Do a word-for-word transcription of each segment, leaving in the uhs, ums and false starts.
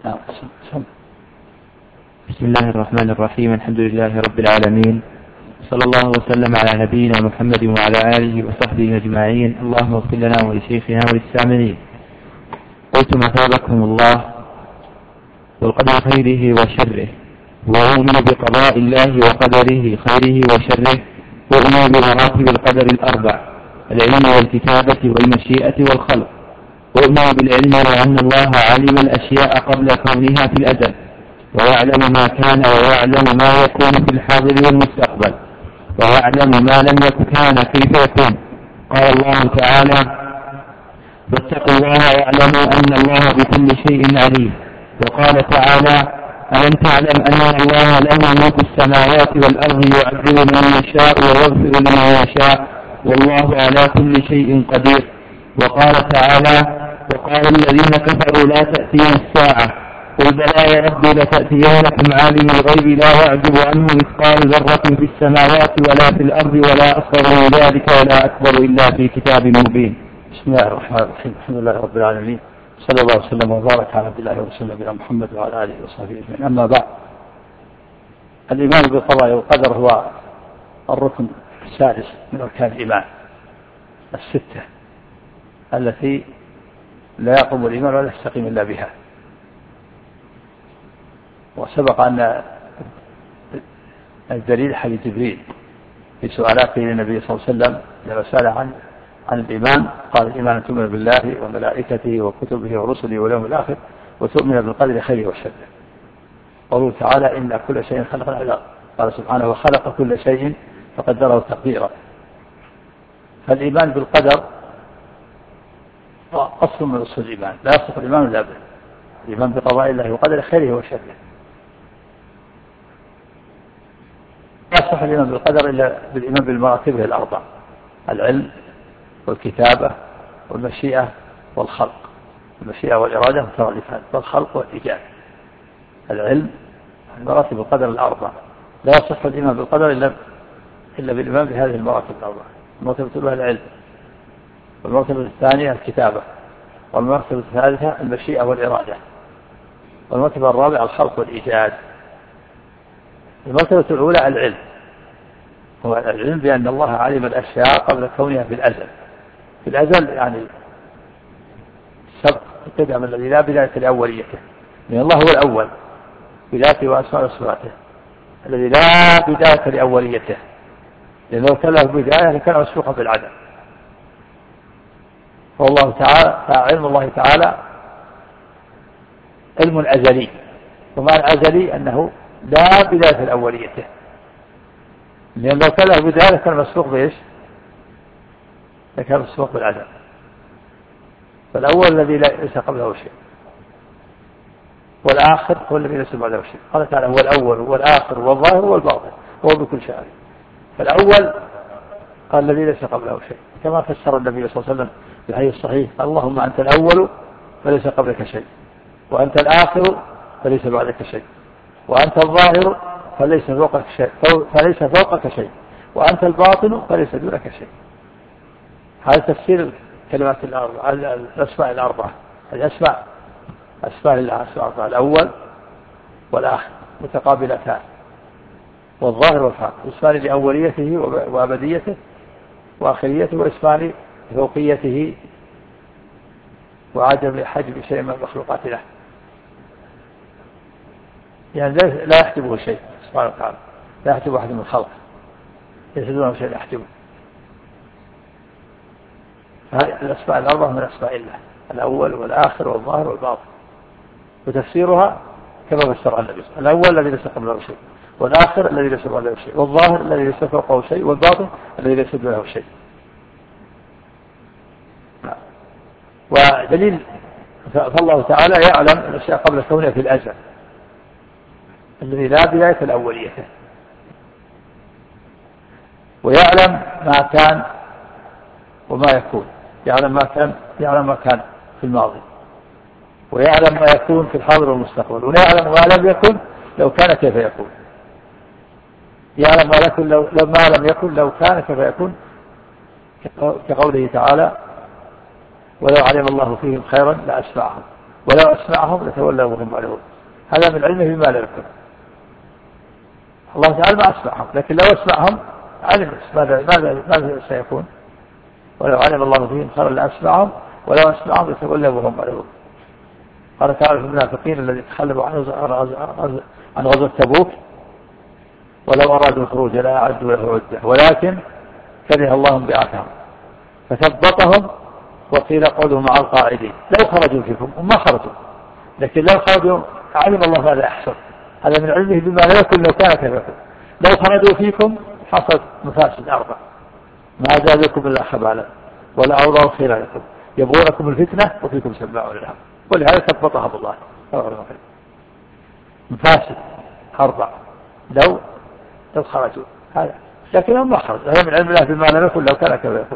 بسم الله الرحمن الرحيم. الحمد لله رب العالمين، صلى الله وسلم على نبينا محمد وعلى آله وصحبه أجمعين. اللهم اغفر لنا ولشيخنا وللسامعين. قلت مثابكم الله والقدر خيره وشره، وأؤمن بقضاء الله وقدره خيره وشره، وأؤمن بمراتب القدر الأربع: العلم والكتابة والمشيئة والخلق. وأؤمن بالعلم وأن الله علم الأشياء قبل كونها في الأزل، ويعلم ما كان ويعلم ما يكون في الحاضر والمستقبل، ويعلم ما لم يكن كان كيف يكون. قال الله تعالى: واتقوا الله واعلموا أن الله بكل شيء عليم. وقال تعالى: ألم تعلم أن الله له ملك السماوات والأرض يعذب من يشاء ويغفر لمن يشاء والله على كل شيء قدير. وقال تعالى: وقال الذين كفروا لا تأتين الساعة قل بلى يا ربي لتأتينكم عالم الغيب لا يعزب عنه مثقال ذرة في السماوات ولا في الأرض ولا أصغر من ذلك ولا أكبر إلا في كتاب مبين. بسم الله الرحمن الرحيم. الحمد لله رب العالمين، صلى الله وسلم وبارك على عبد الله ورسوله نبينا محمد وعلى آله وصحبه أجمعين. أما بعد، الإيمان بالقضاء والقدر هو الركن السادس من أركان الإيمان الستة التي لا يقوم الإيمان ولا يستقيم إلا بها. وسبق أن الدليل حديث جبريل في سؤالاته للنبي صلى الله عليه وسلم لما سأل عن عن الإيمان، قال: الإيمان أن تؤمن بالله وملائكته وكتبه ورسله واليوم الآخر وتؤمن بالقدر خيره وشره. قوله تعالى: إن كل شيء خلقنا على. قال سبحانه: وخلق كل شيء فقدره تقديرا. فالإيمان بالقدر أصل من أصول الإيمان، لا يصح الإيمان إلا به. الإيمان بقضاء الله وقدر خيره وشره. لا يصح الإيمان بالقدر إلا بالإيمان بالمراتب الأربع: العلم والكتابة والمشيئة والخلق. المشيئة والإرادة مترادفان، والخلق والإيجاد. العلم مراتب القدر الأربع، لا يصح الإيمان بالقدر إلا إلا بالإيمان بهذه المراتب الأربع. المرتبة الأولى العلم، والمرتبة الثانية الكتابة، والمرتبة الثالثة المشيئة والإرادة، والمرتبة الرابعة الخلق والإيجاد. المرتبة الأولى العلم، هو العلم بأن الله علم الأشياء قبل كونها في الأزل. في الأزل يعني السبق القدم الذي لا بداية لأوليته، لأن الله هو الأول بذاته وأسماء وصفاته الذي لا بداية لأوليته، لأن لو كان له بداية لكان مسبوقا بالعدم. والله تعالى علم الله تعالى علم أزلي، ومعنى أزلي أنه لا بداية لأوليته، لأن لو كان له بداية كان مسبوق بإيش؟ لكان مسبوق بالعدم. فالأول الذي ليس قبله شيء، والآخر هو الذي ليس بعده شيء. قال تعالى: هو الأول والآخر والظاهر والباطن وهو بكل شيء عليم. فالأول قال الذي ليس قبله شيء، كما فسر النبي صلى الله عليه وسلم في الحديث الصحيح: اللهم أنت الأول فليس قبلك شيء، وأنت الآخر فليس بعدك شيء، وأنت الظاهر فليس فوقك شيء فليس فوقك شيء، وأنت الباطن فليس دونك شيء. هذا تفسير كلمات الأربعة، الأسماء الأربعة. الأسماء أسماء الله أسماء الأول والآخر متقابلتان، والظاهر والباطن اسمان لأوليته وأبديته وآخريته، واسمان لفوقيته وعدم حجب شيء من المخلوقات له، يعني لا يحجبه شيء سبحانه وتعالى، لا يحجب أحد من الخلق، ليس دونه شيء يحجبه. هذه الأسماء الأربعة من أسماء الله: الأول والآخر والظاهر والباطن. وتفسيرها كما فسرها النبي: الأول الذي ليس قبله شيء، والآخر الذي ليس بعده شيء، والظاهر الذي ليس فوقه شيء، والباطن الذي ليس دونه شيء. ودليل فالله تعالى يعلم الأشياء قبل كونها في الأزل الذي لا بداية لأوليته، ويعلم ما كان وما يكون، يعلم ما كان يعلم ما كان في الماضي، ويعلم ما يكون في الحاضر والمستقبل، ويعلم ما لم يكن لو كان كيف يكون، يعلم ما لكن لو ما لم يكن لو كان كيف يكون، كقوله تعالى: ولو علم الله فيهم خيرا لأسمعهم ولو أسمعهم لتولوا وهم معرضون. هذا من علمه بما لا يكون. الله تعالى ما أسمعهم، لكن لو أسمعهم علم ماذا ماذا ماذا سيكون. ولو علم الله فيهم خيرا لأسمعهم ولو أسمعهم لتولوا وهم معرضون. قال تعالى في المنافقين الذين تخلفوا عن غزوة تبوك ولو أرادوا الخروج لا أعدوا له عدة ولكن كره الله بعثهم فثبطهم وقيل قولوا مع القاعدين. لو خرجوا فيكم هم ما خرجوا، لكن لو خرجوا علم الله ماذا يحصل. هذا من علمه بما لا يكون لو كان كذلك. لو خرجوا فيكم حصلت مفاسد أربع ما زادكم إلا خبالا ولا أوضعوا خلالكم يبغونكم الفتنة وفيكم سماعون لهم، ولهذا ثبطهم الله. مفاسد أربع لو لو خرجوا هذا، لكنهم ما خرجوا. هذا من علم الله بما لا يكون لو كان كذلك.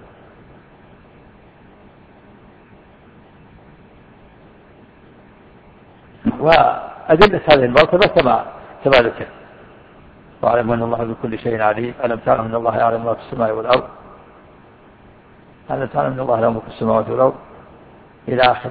وأدلة هذه المرتبة كما كما ذكر. واعلم أن الله بكل شيء عليم. ألم تعلم أن الله يعلم ما في السماء والأرض. ألم تعلم أن الله يعلم ما في السماوات والأرض إلى آخر.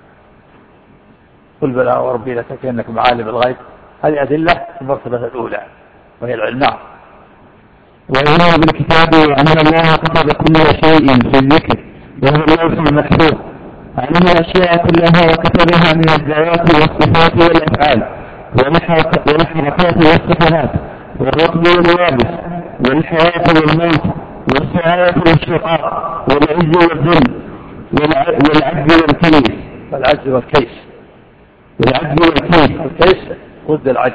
قل بلى وربي لتكنكم عالم الغيب. هذه أدلة المرتبة الأولى وهي العلم. نعم. وإن بالكتاب أن الله كتب كل شيء في الذكر وهو اللوح المحفوظ. علم الأشياء كلها وكتبها من الذوات والصفات والأفعال والحركات والسكنات والرطب واليابس والحياة والموت والسعادة والشقاء والعز والذل والعجز والكيس والعجز والكيس والعجز والكيس الكيس ضد العجز.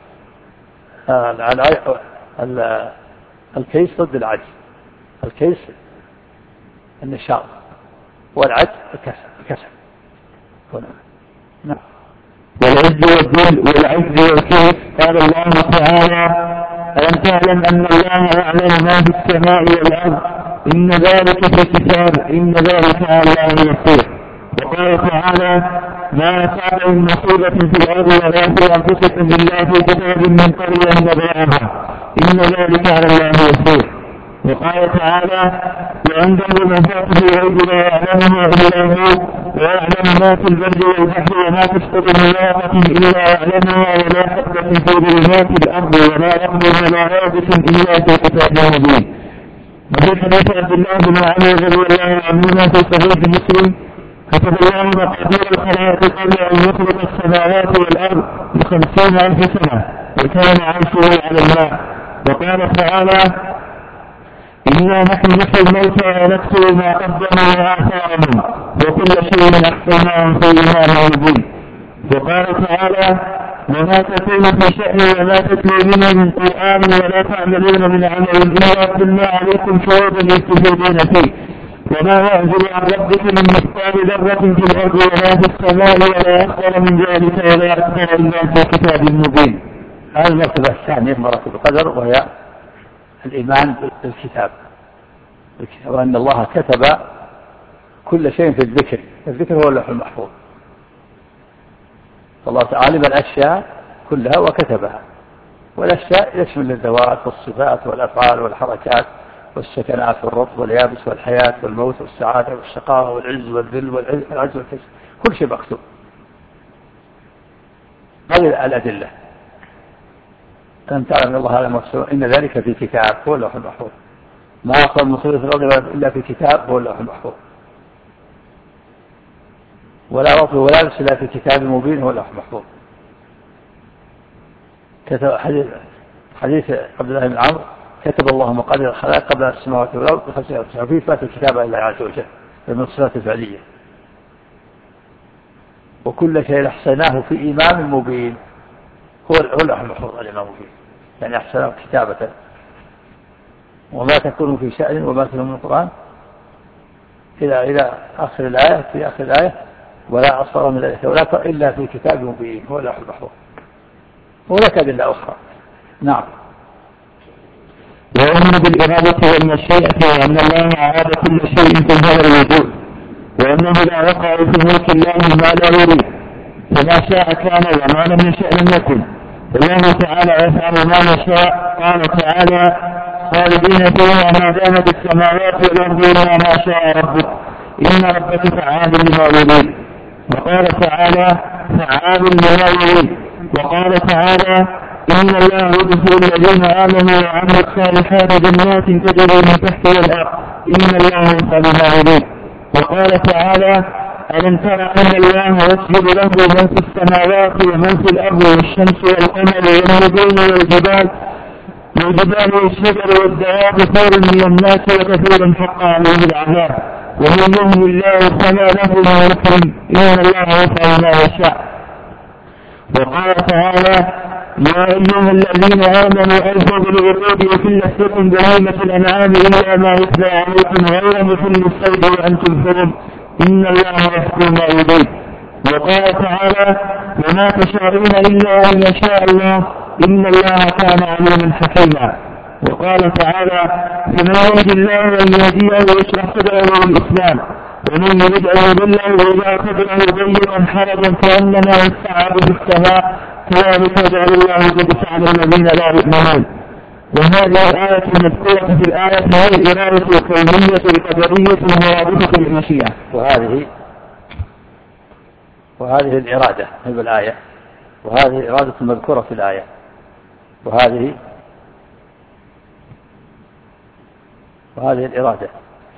الكيس ضد العجز. الكيس النشاط والعجز الكسل. نعم. والعز والذل والعجز والكيس. قال الله تعالى ألم تعلم أن الله يعلم ما في السماء والأرض إن ذلك في كتاب إن ذلك على الله يسير. وقال تعالى ما أصاب من مصيبة في الأرض ولا في أنفسكم إلا في كتاب من قبل أن نبرأها إن ذلك على الله يسير. وقال تعالى وعنده مفاتيح الغيب لا يعلمها إلا هو ويعلم ما في البر والبحر وما تسقط من ورقة إلا يعلمها ولا حبة في ظلمات الأرض ولا رطب ولا يابس إلا في كتاب مبين. وفي حديث عبد الله بن عمرو رضي الله عنهما في صحيح مسلم كتب الله مقادير الخلائق قبل أن يخلق السماوات والأرض بخمسين ألف سنة وكان عرشه على الماء. وقال تعالى إنا نحن نحيي الموتى ونكتب ما قدموا وآثارهم وكل شيء أحصيناه في إمام مبين. وقال تعالى وما تكون في شأن وما تتلو منه من قرآن ولا تعملون من عمل إلا كنا عليكم شهودا إذ تفيضون فيه وما يعزل عن ربك من مثقال ذرة في الأرض ولا في السماء ولا أكثر من ذلك ولا أكثر إلا في كتاب مبين. هذه المرتبة الثانية مراتب القدر وهي الإيمان بالكتاب وأن الله كتب كل شيء في الذكر. الذكر هو اللوح المحفوظ. فالله تعالى الأشياء كلها وكتبها. والأشياء يشمل الذوات والصفات والأفعال والحركات والسكنات والرطب واليابس والحياة والموت والسعادة والشقاء والعز والذل والعجز والكسل. كل شيء مكتوب. هذه الأدلة. ألم تعلم أن الله على مكتوب إن ذلك في كتاب هو اللوح المحفوظ. ما أصل مصيبة في الأرض إلا في كتاب هو اللوح المحفوظ. ولا رطب ولا يابس إلا في كتاب مبين هو اللوح المحفوظ. كتب حديث حديث عبد الله بن عمرو كتب الله مقادير الخلائق قبل السماوات والأرض بخمسين ألف سنة وفيه فات الكتاب إلا عز وجل من الصفات الفعلية. وكل شيء أحصيناه في إمام مبين هو اللوح المحفوظ الإمام مبين يعني أحصيناه كتابة. وما تكون في شأن وما تكون من القرآن إلى إلى آخر الآية في آخر الآية ولا أصغر من ذلك ولا إلا في كتاب مبين هو اللوح المحفوظ. هناك أدلة أخرى. نعم. وأن بالإرادة والمشيئة وأن الله أعاد كل شيء في هذا الوجود وأنه لا وقع في ملك الله ما لا يريد فما شاء كان وما لم يشاء لم يكن. الله تعالى يفعل ما يشاء. قال تعالى خالدين فيها ما دامت السماوات والأرض إلا ما شاء ربك إن ربك فعال لما يريد. وقال تعالى فعال لما يريد. وقال تعالى إن الله يدخل الذين آمنوا وعملوا الصالحات جنات تجري من تحتها الأرض إن الله يفعل ما يريد. وقال تعالى ألم تر أن الله يسجد له من في السماوات ومن في الأرض والشمس والقمر والنجوم والجبال والجبال والشجر والدواب كثير من الناس وكثير حق عليه العذاب ومن يهن الله فما له من مكرم إن الله يفعل ما يشاء. وقال تعالى يا أيها الذين آمنوا أوفوا بالعقود وكل شيء بهيمة الأنعام إلا ما يتلى عليكم غير مثل الصيد وأنتم حرم إن الله يحكم ما يريد. وقال تعالى وما تشاءون إلا أن يشاء الله إن الله كان عليما حكيما. وقال تعالى فمن يريد الله أن يهديه ويشرح صدره للإسلام ومن يريد أن يضله ويجعل صدره ضيقا حرجا كأنما يصعد في السماء كذلك يجعل الله الرجس على الذين لا يؤمنون. وهذه الآية المذكورة في الآية هي الإرادة الكونية القدرية المرادفة للمشيئة. وهذه وهذه الإرادة في الآية وهذه الإرادة المذكورة في الآية وهذه وهذه الإرادة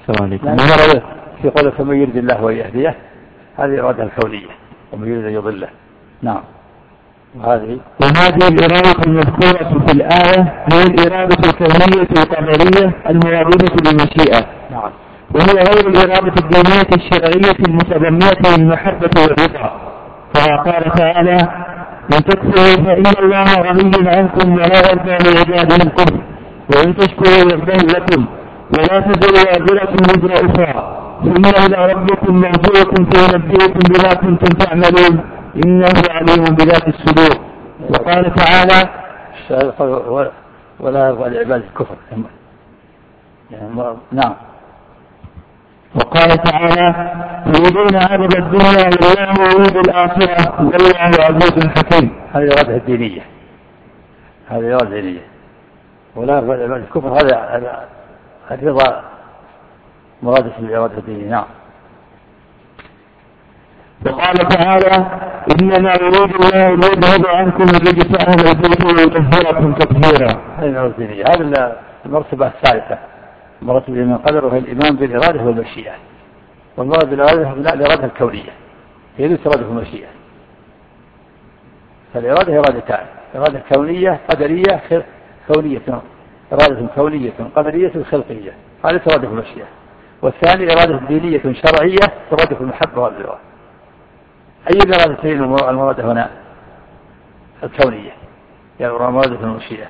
في قوله فمن يريد الله ويهديه هذه الإرادة الكونية ومن يريد أن يضله. نعم. وهذه وهذه الإرادة المذكورة في الآية هي الإرادة الكونية القدرية المرادفة للمشيئة. نعم. وهي غير الإرادة الدينية الشرعية المتضمنة للمحبة والرضا. كما قال تعالى إن تكفروا فإن الله غني عنكم ولا يرضى لعباده الكفر وإن تشكروا يرضى لكم ولا تزر وازرة وزر أخرى ثم إلى ربكم مرجعكم فينبئكم بما كنتم تعملون إنه عليم بذات الصدور. وقال تعالى ولا يرضى لعباده الكفر. نعم. وقال تعالى يريدون عرض الدنيا والله يريد الآخرة والله عزيز حكيم. هذه الإرادة الدينية هذه الإرادة الدينية ولا يرضى لعباده الكفر هذا الرضا مرادف للإرادة الدينية. نعم. وقال تعالى إنما يريد الله ليذهب عنكم الرجس أهل البيت ويطهركم تطهيرا. هذه الإرادة الدينية. هذه المرتبة الثالثة مرتبة من قدر وهي الإيمان بالإرادة والمشيئة. والمراد بالإرادة الإرادة الكونية هي ليست إرادة المشيئة. فالإرادة إرادتان إرادة كونية قدرية كونية إرادة كونية قدرية خلقية هذه إرادة المشيئة. والثاني إرادة دينية شرعية إرادة المحبة والرضا. أي الإرادتين المراد هنا؟ الكونية يعني إرادة المشيئة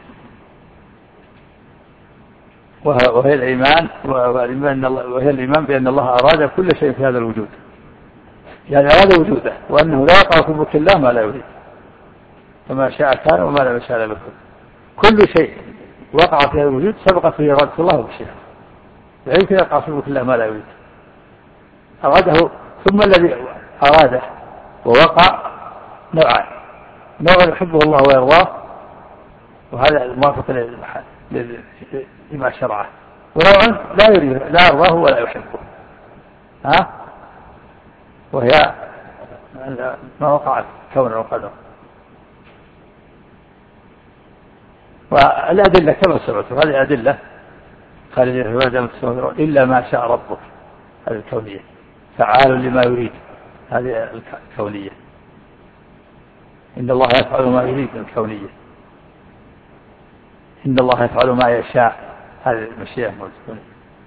وهي الإيمان وهي الإيمان بأن الله أراد كل شيء في هذا الوجود يعني أراد وجوده وأنه لا يقع في ملك الله ما لا يريد فما شاء كان وما لا يشاء لم يكن. كل شيء وقع في هذا الوجود سبقت فيه إرادة الله ومشيئته لا يمكن يقع في ملك الله ما لا يريد. أراده ثم الذي أراده ووقع نوعان نوع يحبه الله ويرضاه وهذا الموافق لما شرعه ونوع لا يريد لا يرضاه ولا يحبه ها وهي ما وقع كون وقدر. والأدلة كما سمعتم هذه أدلة خالدين في الجنة إلا ما شاء ربك هذه الكونية فعال لما يريد هذه الكونية إن الله يفعل ما يريد الكونية إن الله يفعل ما يشاء هذه المشيئة الكونية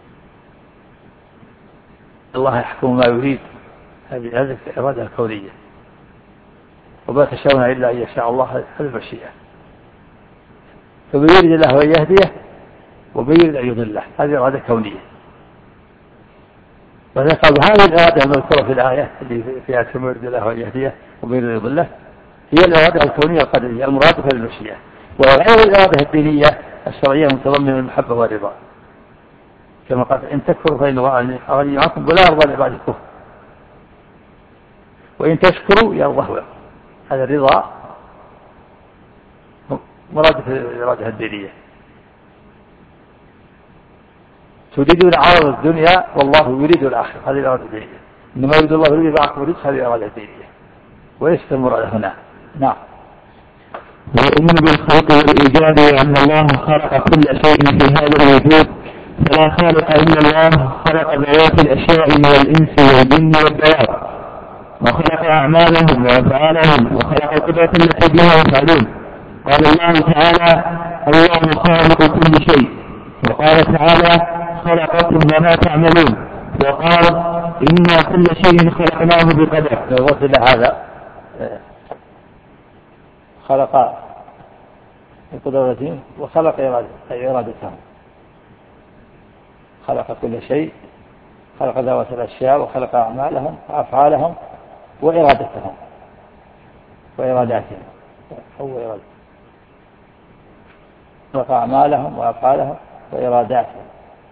الله يحكم ما يريد هذه الإرادة الكونية وما تشاءون إلا أن يشاء الله هذه المشيئة. فمن يريد الله أن يهديه ومن يريد أن يضله هذه إرادة كونية. وذكر هذه الإرادة المذكورة في الآية اللي فيها فمن يريد الله أن يهديه ومن يريد أن يضله هي الإرادة الكونية القدرية المرادفة للمشيئة. وغير الإرادة الدينية الشرعية متضمنة المحبة والرضا كما قال إن تكفروا فإن الله غني عنكم ولا يرضى لعباده الكفر وإن تشكروا يرضاه لكم. هذا الرضا مرادف الإرادة الدينية. تريدون عرض الدنيا والله يريد الآخرة هذه الإرادة الدينية إنما يريد الله يريد معكم الرزق هذه إرادة دينية وليست المراد هنا. نعم. ويؤمن بالخلق والإيجاد وأن الله خلق كل شيء في هذا الوجود فلا خالق إلا الله خلق ذوات الأشياء من الإنس والجن والدواب وخلق أعمالهم وأفعالهم وخلق القدرة التي بها يفعلون. قال الله تعالى الله خالق كل شيء، وقال تعالى خلقكم وما تعملون، وقال إنا كل شيء خلقناه بقدر. لو وصل هذا خلق بقدرته وخلق إرادتهم، خلق كل شيء، خلق ذوات الأشياء وخلق أعمالهم وأفعالهم وإرادتهم وإراداتهم أو إرادتهم خلق أعمالهم وأفعالهم وإراداتهم.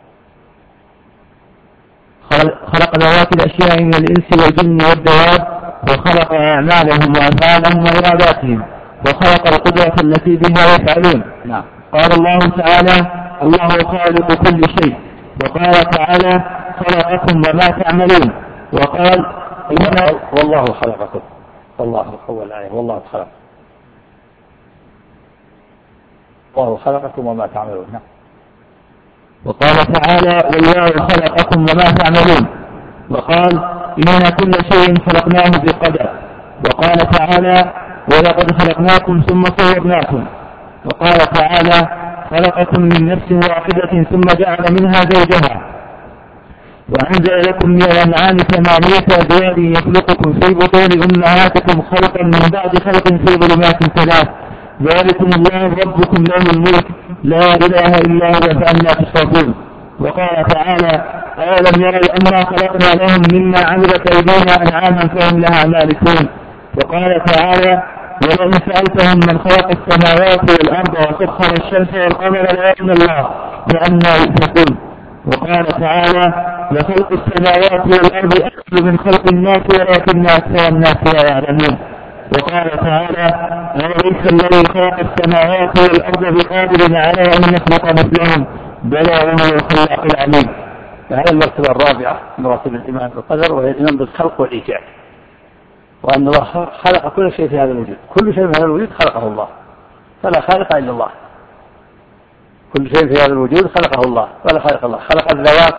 خلق ذوات الأشياء من الإنس والجن والدواب وخلق أعمالهم وأفعالهم وإراداتهم وخلق القدرة التي بها يفعلون. نعم. قال الله تعالى الله خالق كل شيء، وقال تعالى خلقكم وما تعملون، وقال والله خلقكم، والله أول الآية والله خلق، الله خلقكم وما تعملون. نعم. وقال تعالى والله خلقكم وما تعملون، وقال إنا كل شيء خلقناه بقدر، وقال تعالى ولقد خلقناكم ثم صورناكم، وقال تعالى خلقكم من نفس واحدة ثم جعل منها زوجها وأنزل لكم من الأنعام ثمانية أزواج يخلقكم في بطون أمهاتكم خلقا من بعد خلق في ظلمات ثلاث ذلكم الله ربكم له الملك لا إله إلا هو فأنى تصرفون. وقال تعالى أولم يروا أنا خلقنا لهم مما عملت أيدينا أنعاما فهم لها مالكون. وقال تعالى ولئن سألتهم من خلق السماوات والأرض وسخر الشمس والقمر ليرون الله فأنى يؤفكون. وقال تعالى لخلق السماوات والأرض أكبر من خلق الناس ولكن أكثر الناس لا يعلمون. وقال تعالى أوليس الذي خلق السماوات والأرض بقادر على أن يخلق مثلهم بلى وهو الخلاق العليم. هذه المرتبة الرابعة مراتب الإيمان بالقدر، وهي الإيمان بالخلق والإيجاد، وأن الله خلق كل شيء في هذا الوجود، كل شيء في هذا الوجود خلقه الله فلا خالق إلا الله، كل شيء في هذا الوجود خلقه الله ولا خالق الله. خلق الذوات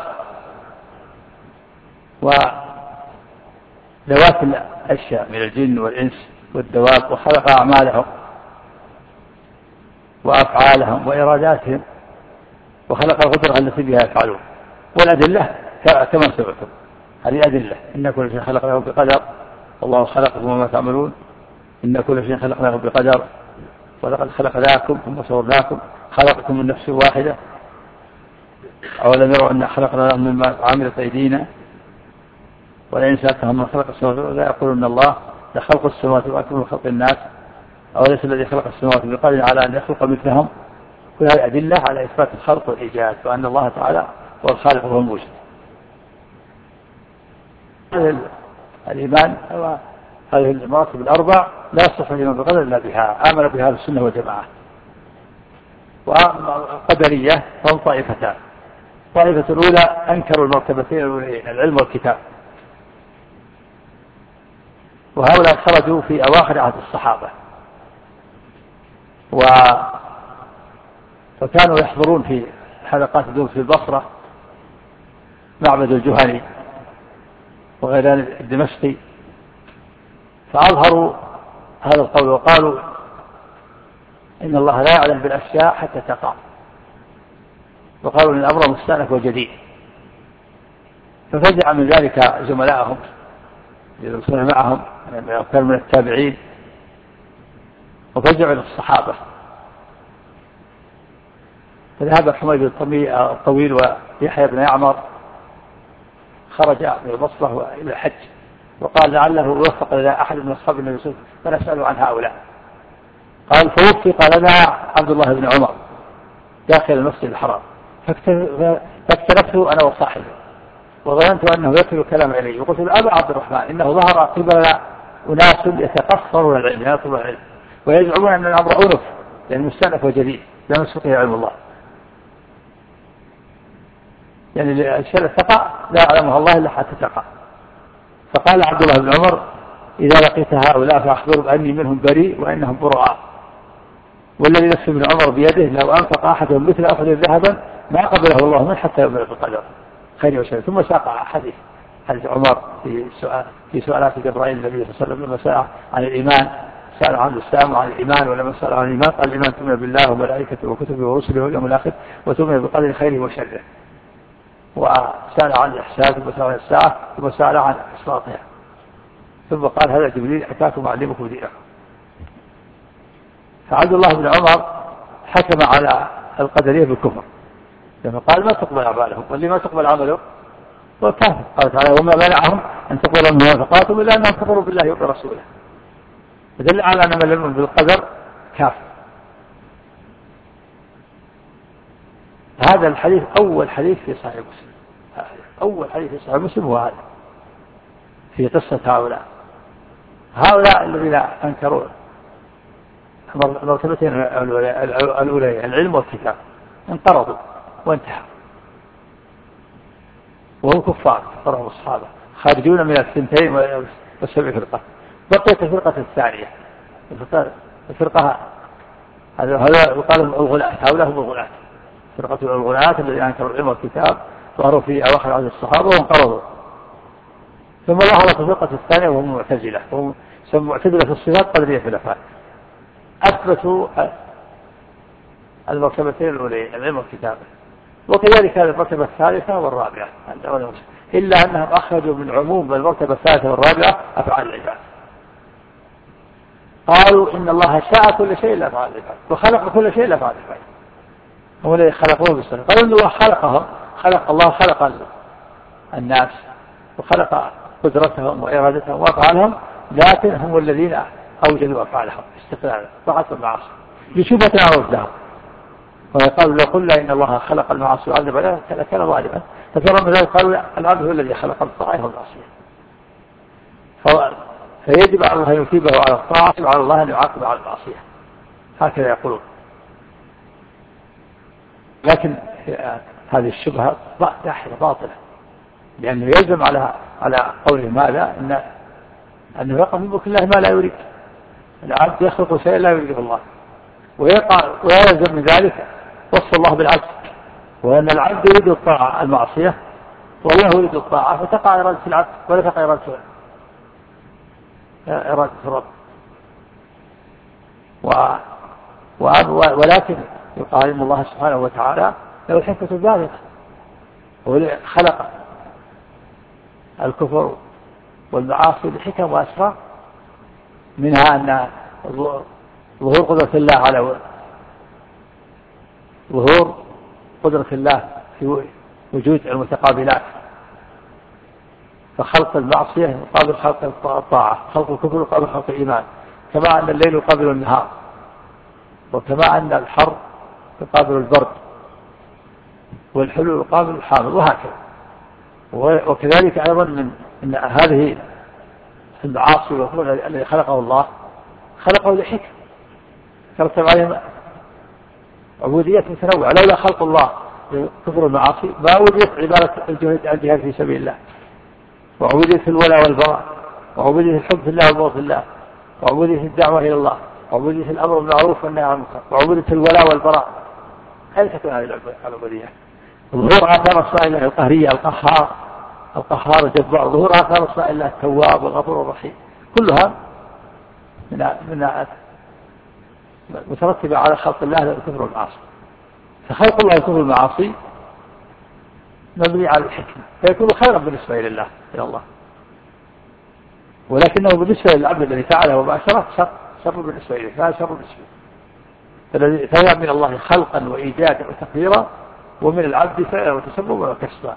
وذوات الأشياء من الجن والإنس والدواب، وخلق أعمالهم وأفعالهم وإراداتهم، وخلق القدرة التي بها يفعلون. والأدلة كما سمعتم هذه أدلة إن كل شيء خلقناه بقدر، والله خلقكم وما تعملون، إن كل شيء خلقناه بقدر، ولقد خلقناكم ثم صورناكم، خلقكم من نفس واحدة، أولم يروا أن خلقنا لهم مما عملت أيدينا، ولئن سألتهم من خلق السماوات والأرض لا يقولون الله لخلق السماوات والأرض من خلق الناس أوليس الذي خلق السماوات بقادر على أن يخلق مثلهم. كل هذه أدلة على إثبات الخلق والإيجاد، وأن الله تعالى هو الخالق وهو الموجد. الإيمان هذه المراتب الأربع لا يصح الإيمان بالقدر إلا بها، آمن بها السنة والجماعة. وقدرية هم طائفتان، الطائفة الأولى أنكروا المرتبتين الأولين العلم والكتاب، وهؤلاء خرجوا في أواخر عهد الصحابة، و وكانوا يحضرون في حلقات الدروس في البصرة معبد الجهني وغيلان الدمشقي، فأظهروا هذا القول وقالوا إن الله لا يعلم بالأشياء حتى تقع، وقالوا إن الأمر مستأنف وجديد. ففزع من ذلك زملائهم يدرسون معهم كانوا من التابعين، وفزعوا إلى الصحابة، فذهب حميد الطويل ويحيى بن يعمر خرج من البصرة إلى الحج، وقال لعله يوفق لنا أحد من أصحاب النبي صلى الله عليه وسلم فنسأل عن هؤلاء. قال فوفق لنا عبد الله بن عمر داخل المسجد الحرام، فاكترفته أنا وصاحبه وظننت أنه يكل الكلام إلي، وقلت له أبا عبد الرحمن إنه ظهر قبلنا أناس يتقصرون العلم يطلبون العلم ويزعمون أن الأمر عنف لأن مستأنف وجديد لا يسقط علم الله، يعني الأشياء تقع لا يعلمها الله إلا حتى تقع. فقال عبد الله بن عمر إذا لقيت هؤلاء فأخبرهم أني منهم بريء وإنهم براء، والذي نفس ابن عمر بيده لو أنفق أحدهم مثل أحد ذهبا ما قبله الله منه حتى يؤمن بالقدر خير وشر. ثم ساق حديث حديث عمر في سؤال في سؤالات جبرائيل النبي صلى الله عليه وسلم لما سأل عن الإيمان، سأل عن الإسلام وعن الإيمان، ولما سأل عن الإيمان قال الإيمان تؤمن بالله وملائكته وكتبه ورسله واليوم الآخر وتؤمن بقدر خيره وشره. وسأل عن الإحسان ثم سأل عن الساعة ثم سأل عن إسقاطها، ثم قال هذا جبريل أتاكم أعلمكم دينكم. فعبد الله بن عمر حكم على القدرية بالكفر لما قال ما تقبل أعمالهم، واللي ما تقبل عمله وكافر. قال تعالى وما منعهم أن تقبل المنافقات إلا أنهم كفروا بالله وبرسوله، فدل على أن من لم يؤمن بالقدر كافر. هذا الحديث أول حديث في صحيح مسلم، أول حديث في صحيح مسلم هو هذا في قصة هؤلاء هؤلاء الذين أنكروا مرتبتين الأولى العلم والكتاب انقرضوا وانتهوا وهم كفار كفرهم الصحابة خارجون من الثنتين والسبع فرقة. بقيت الفرقة الثانية الفرقة هذا يقال الغلاة، هؤلاء هم الغلاة، فرقة الغلاة الذين أنكروا العلم والكتاب ظهروا في أواخر عهد الصحابة وانقرضوا. ثم ظهرت الفرقة الثانية وهم معتزلة، وهم معتزلة في الصفات قدرية في الأفعال، أثبتوا المرتبتين الأولين العلم والكتاب. وكذلك هذه المرتبة الثالثة والرابعة إلا أنهم أخرجوا من عموم المرتبة الثالثة والرابعة أفعال العباد. قالوا إن الله شاء كل شيء إلا أفعال العباد وخلق كل شيء إلا أفعال العباد، هم الذين خلقوه بالسنة. قالوا إن الله خلقهم، خلق الله خلق الناس وخلق قدرتهم وإرادتهم وأفعالهم، لكن هم الذين أوجدوا أفعالهم استقلالا فقط المعاصي بشبهة عرضهم. ويقال لو قلنا إن الله خلق المعاصي وعذب عليها كان ظالما، فترى من ذلك قالوا العبد هو الذي خلق الطاعة والمعصية، فيجب على الله أن يثيبه على الطاعة وعلى الله أن يعاقب على المعصية، هكذا يقولون. لكن هذه الشبهة داحرة باطلة، لأنه يلزم على على قوله ماذا إن أنه يقع من ملك الله ما لا يريد. العبد يخلق شيئا لا يريده الله، ويقع ويلزم من ذلك وصف الله بالعكس، وأن العبد يريد الطاعة المعصية والله يريد الطاعة، فتقع إرادة العبد ولا تقع إرادة إرادة الرب. و... و... ولكن يقال إن الله سبحانه وتعالى له الحكمة البالغة، وخلق الكفر والمعاصي بحكم وأسرار، منها أن ظهور قدرة الله على ظهور قدرة الله في وجود المتقابلات، فخلق المعصية يقابل خلق الطاعة، خلق الكفر يقابل خلق الإيمان، كما أن الليل يقابل النهار، وكما أن الحر يقابل البرد، والحلو يقابل الحامض، وهكذا. وكذلك أيضا من أن هذه المعاصي والكفر الذي خلقه الله خلقه لحكم ترتب عليه عبودية متنوعة. لولا خلق الله كفر المعاصي ما وجدت عبادة الجهاد في سبيل الله، وعبودية الولاء والبراء، وعبودية الحب في الله والبغض في الله، وعبودية الدعوة إلى الله، وعبودية الأمر بالمعروف والنهي عن المنكر، وعبودية الولاء والبراء. هل تكون هذه العبودية؟ ظهور آثار أسماء الله القهرية القهار القهار الجبار، ظهور آثار أسماء الله التواب والغفور الرحيم، كلها من من مترتبة على خلق الله الكفر والمعاصي. فخلق الله الكفر والمعاصي مبني على الحكمة، فيكون خيرا بالنسبة إلى الله إلى الله، ولكنه بالنسبة للعبد الذي فعله مباشرة شر شر بالنسبة إليه، فهذا شر بالنسبة إليه. فهي من الله خلقا وإيجادا وتقديرا، ومن العبد فعلا وتسببا وكسبا.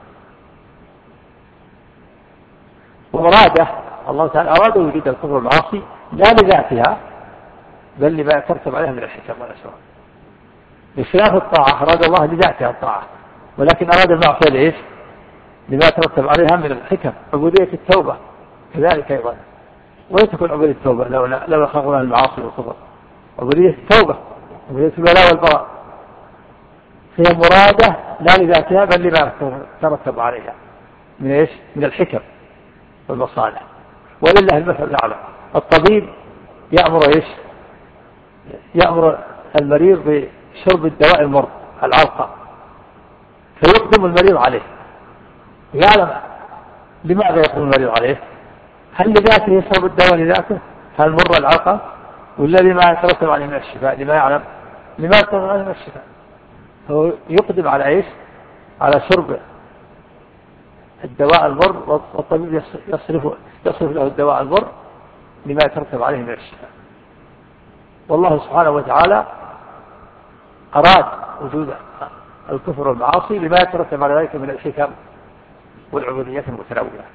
وأراده الله تعالى أراد وجود الكفر والمعاصي لا لذاتها بل لما يترتب عليها من الحكم والأسرار. بخلاف الطاعة أراد الله لذاتها الطاعة، ولكن أراد المعصية لإيش؟ لما يترتب عليها من الحكم. عبودية التوبة كذلك أيضا، ولا تكون عبودية التوبة لو لو خلقنا المعاصي والكفر. عبودية التوبة عبودية الولاء والبراء هي مرادة لا لذاتها بل لما يترتب عليها من إيش؟ من الحكم. والمصالح، ولله المثل الأعلى. الطبيب يأمر إيش؟ يأمر المريض بشرب الدواء المر العلقة، فيقدم المريض عليه، يعلم لماذا يقدم المريض عليه؟ هل لذاته يشرب الدواء لذاته؟ هل مر العلقة؟ ولا لما يترتب عليه من الشفاء؟ لما يعلم لما يترتب عليه من الشفاء. هو يقدم على إيش؟ على شرب الدواء المر، والطبيب يصرف يصرف له الدواء المر لما يترتب عليه من الشفاء. والله سبحانه وتعالى أراد وجود الكفر والمعاصي لما يترتب على ذلك من الحكم والعبوديات المتنوعة.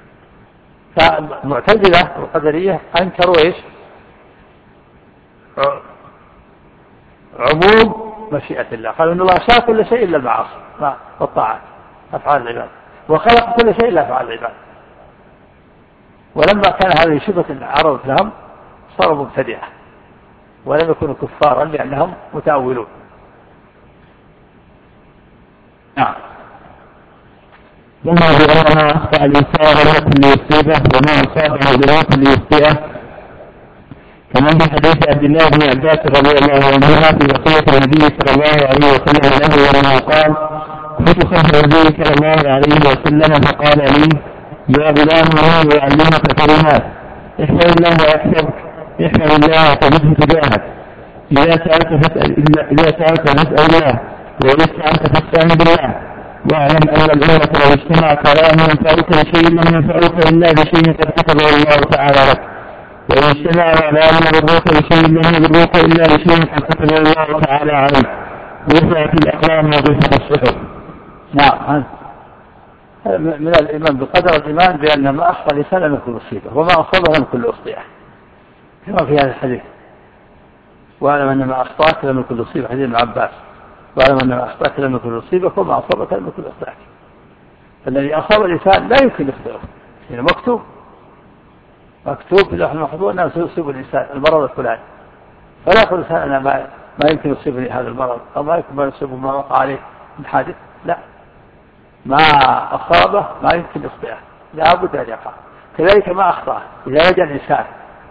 فالمعتزلة والقدرية أنكروا إيش؟ عموم مشيئة الله، قالوا إن الله شاء كل شيء إلا المعاصي والطاعات أفعال العباد، وخلق كل شيء إلا أفعال العباد. ولما كان هذه شبهة عرضت لهم صاروا مبتدعة ولم يكونوا كفارا لأنهم متأولون. نعم. لما بأنما أخطأ الإنسان غير كل يصيبه وما أصابه غير كل يخطئه، كما في حديث عبد الله بن عباس رضي الله عنهما في وصية النبي صلى الله عليه وسلم له ولما قال: كنت خلف النبي صلى الله عليه وسلم فقال لي: يا غلام إني أعلمك كلمات، احفظ الله ويحفظك، احفظ الله تجده تجاهك، إذا سألت فاسأل إذا سألت فاسأل الله، وإذا استعنت فاستعن بالله، واعلم أن الأمة لو اجتمعت على أن ينفعوك بشيء لم ينفعوك إلا بشيء قد كتبه الله تعالى لك، وإن اجتمعوا على أن يضروك بشيء لم يضروك إلا بشيء قد كتبه الله تعالى عليك، رفعت الأقلام ورفعت الصحف. نعم. من الإيمان بقدر الإيمان بأن ما أخطأ الإنسان لم يكن مصيبة، وما أصابه لم يكن أخطئه، كما في هذا الحديث: واعلم أن ما أخطأك لم يكن مصيبة، حديث ابن عباس: واعلم أن ما أخطأك لم يكن مصيبة وما أصابك لم يكن أخطئك. الذي أصاب الإنسان لا يمكن يخطئه، يعني مكتوب مكتوب في اللوح المحفوظ أنه سيصيب الإنسان المرض الفلاني، فلا يقول الإنسان أنا ما, ما يمكن يصيبني هذا المرض، أو ما يمكن ما يصيب ما وقع عليه من حادث. لا، ما أصابه ما يمكن يخطئه، لا بد أن يقع. كذلك ما أخطأه إذا نجا الإنسان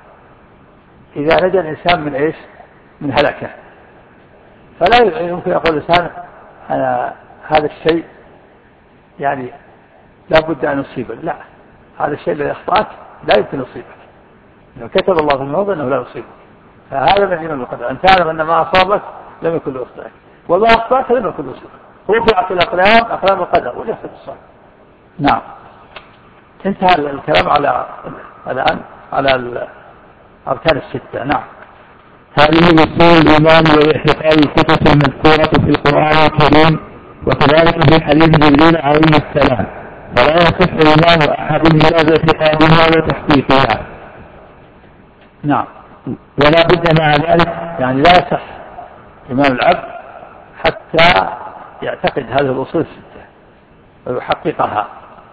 إذا نجا الإنسان من إيش؟ من هلكه، فلا يمكن يقول الإنسان أنا هذا الشيء يعني لا بد أن يصيبه. لا، هذا الشيء الذي أخطأك لا يمكن يصيبك، لو كتب الله في الموضع أنه لا يصيبك. فهذا من الإيمان بالقدر، أن تعلم أن ما أصابك لم يكن يخطئك، وما أخطأك لم يكن يصيبك. رفعت الأقلام أقلام القدر وجفت الصحف. نعم. انتهى الكلام على الآن على الأركان الستة. نعم. هذه أصول الإيمان والاعتقاد الكتب المذكورة في القرآن الكريم، وكذلك في حديث جبريل عليه السلام، فلا يصح إيمان أحد إلا باعتقادها وتحقيقها. نعم. ولا بد مع ذلك، يعني لا يصح إيمان العبد حتى يعتقد هذه الأصول الستة ويحققها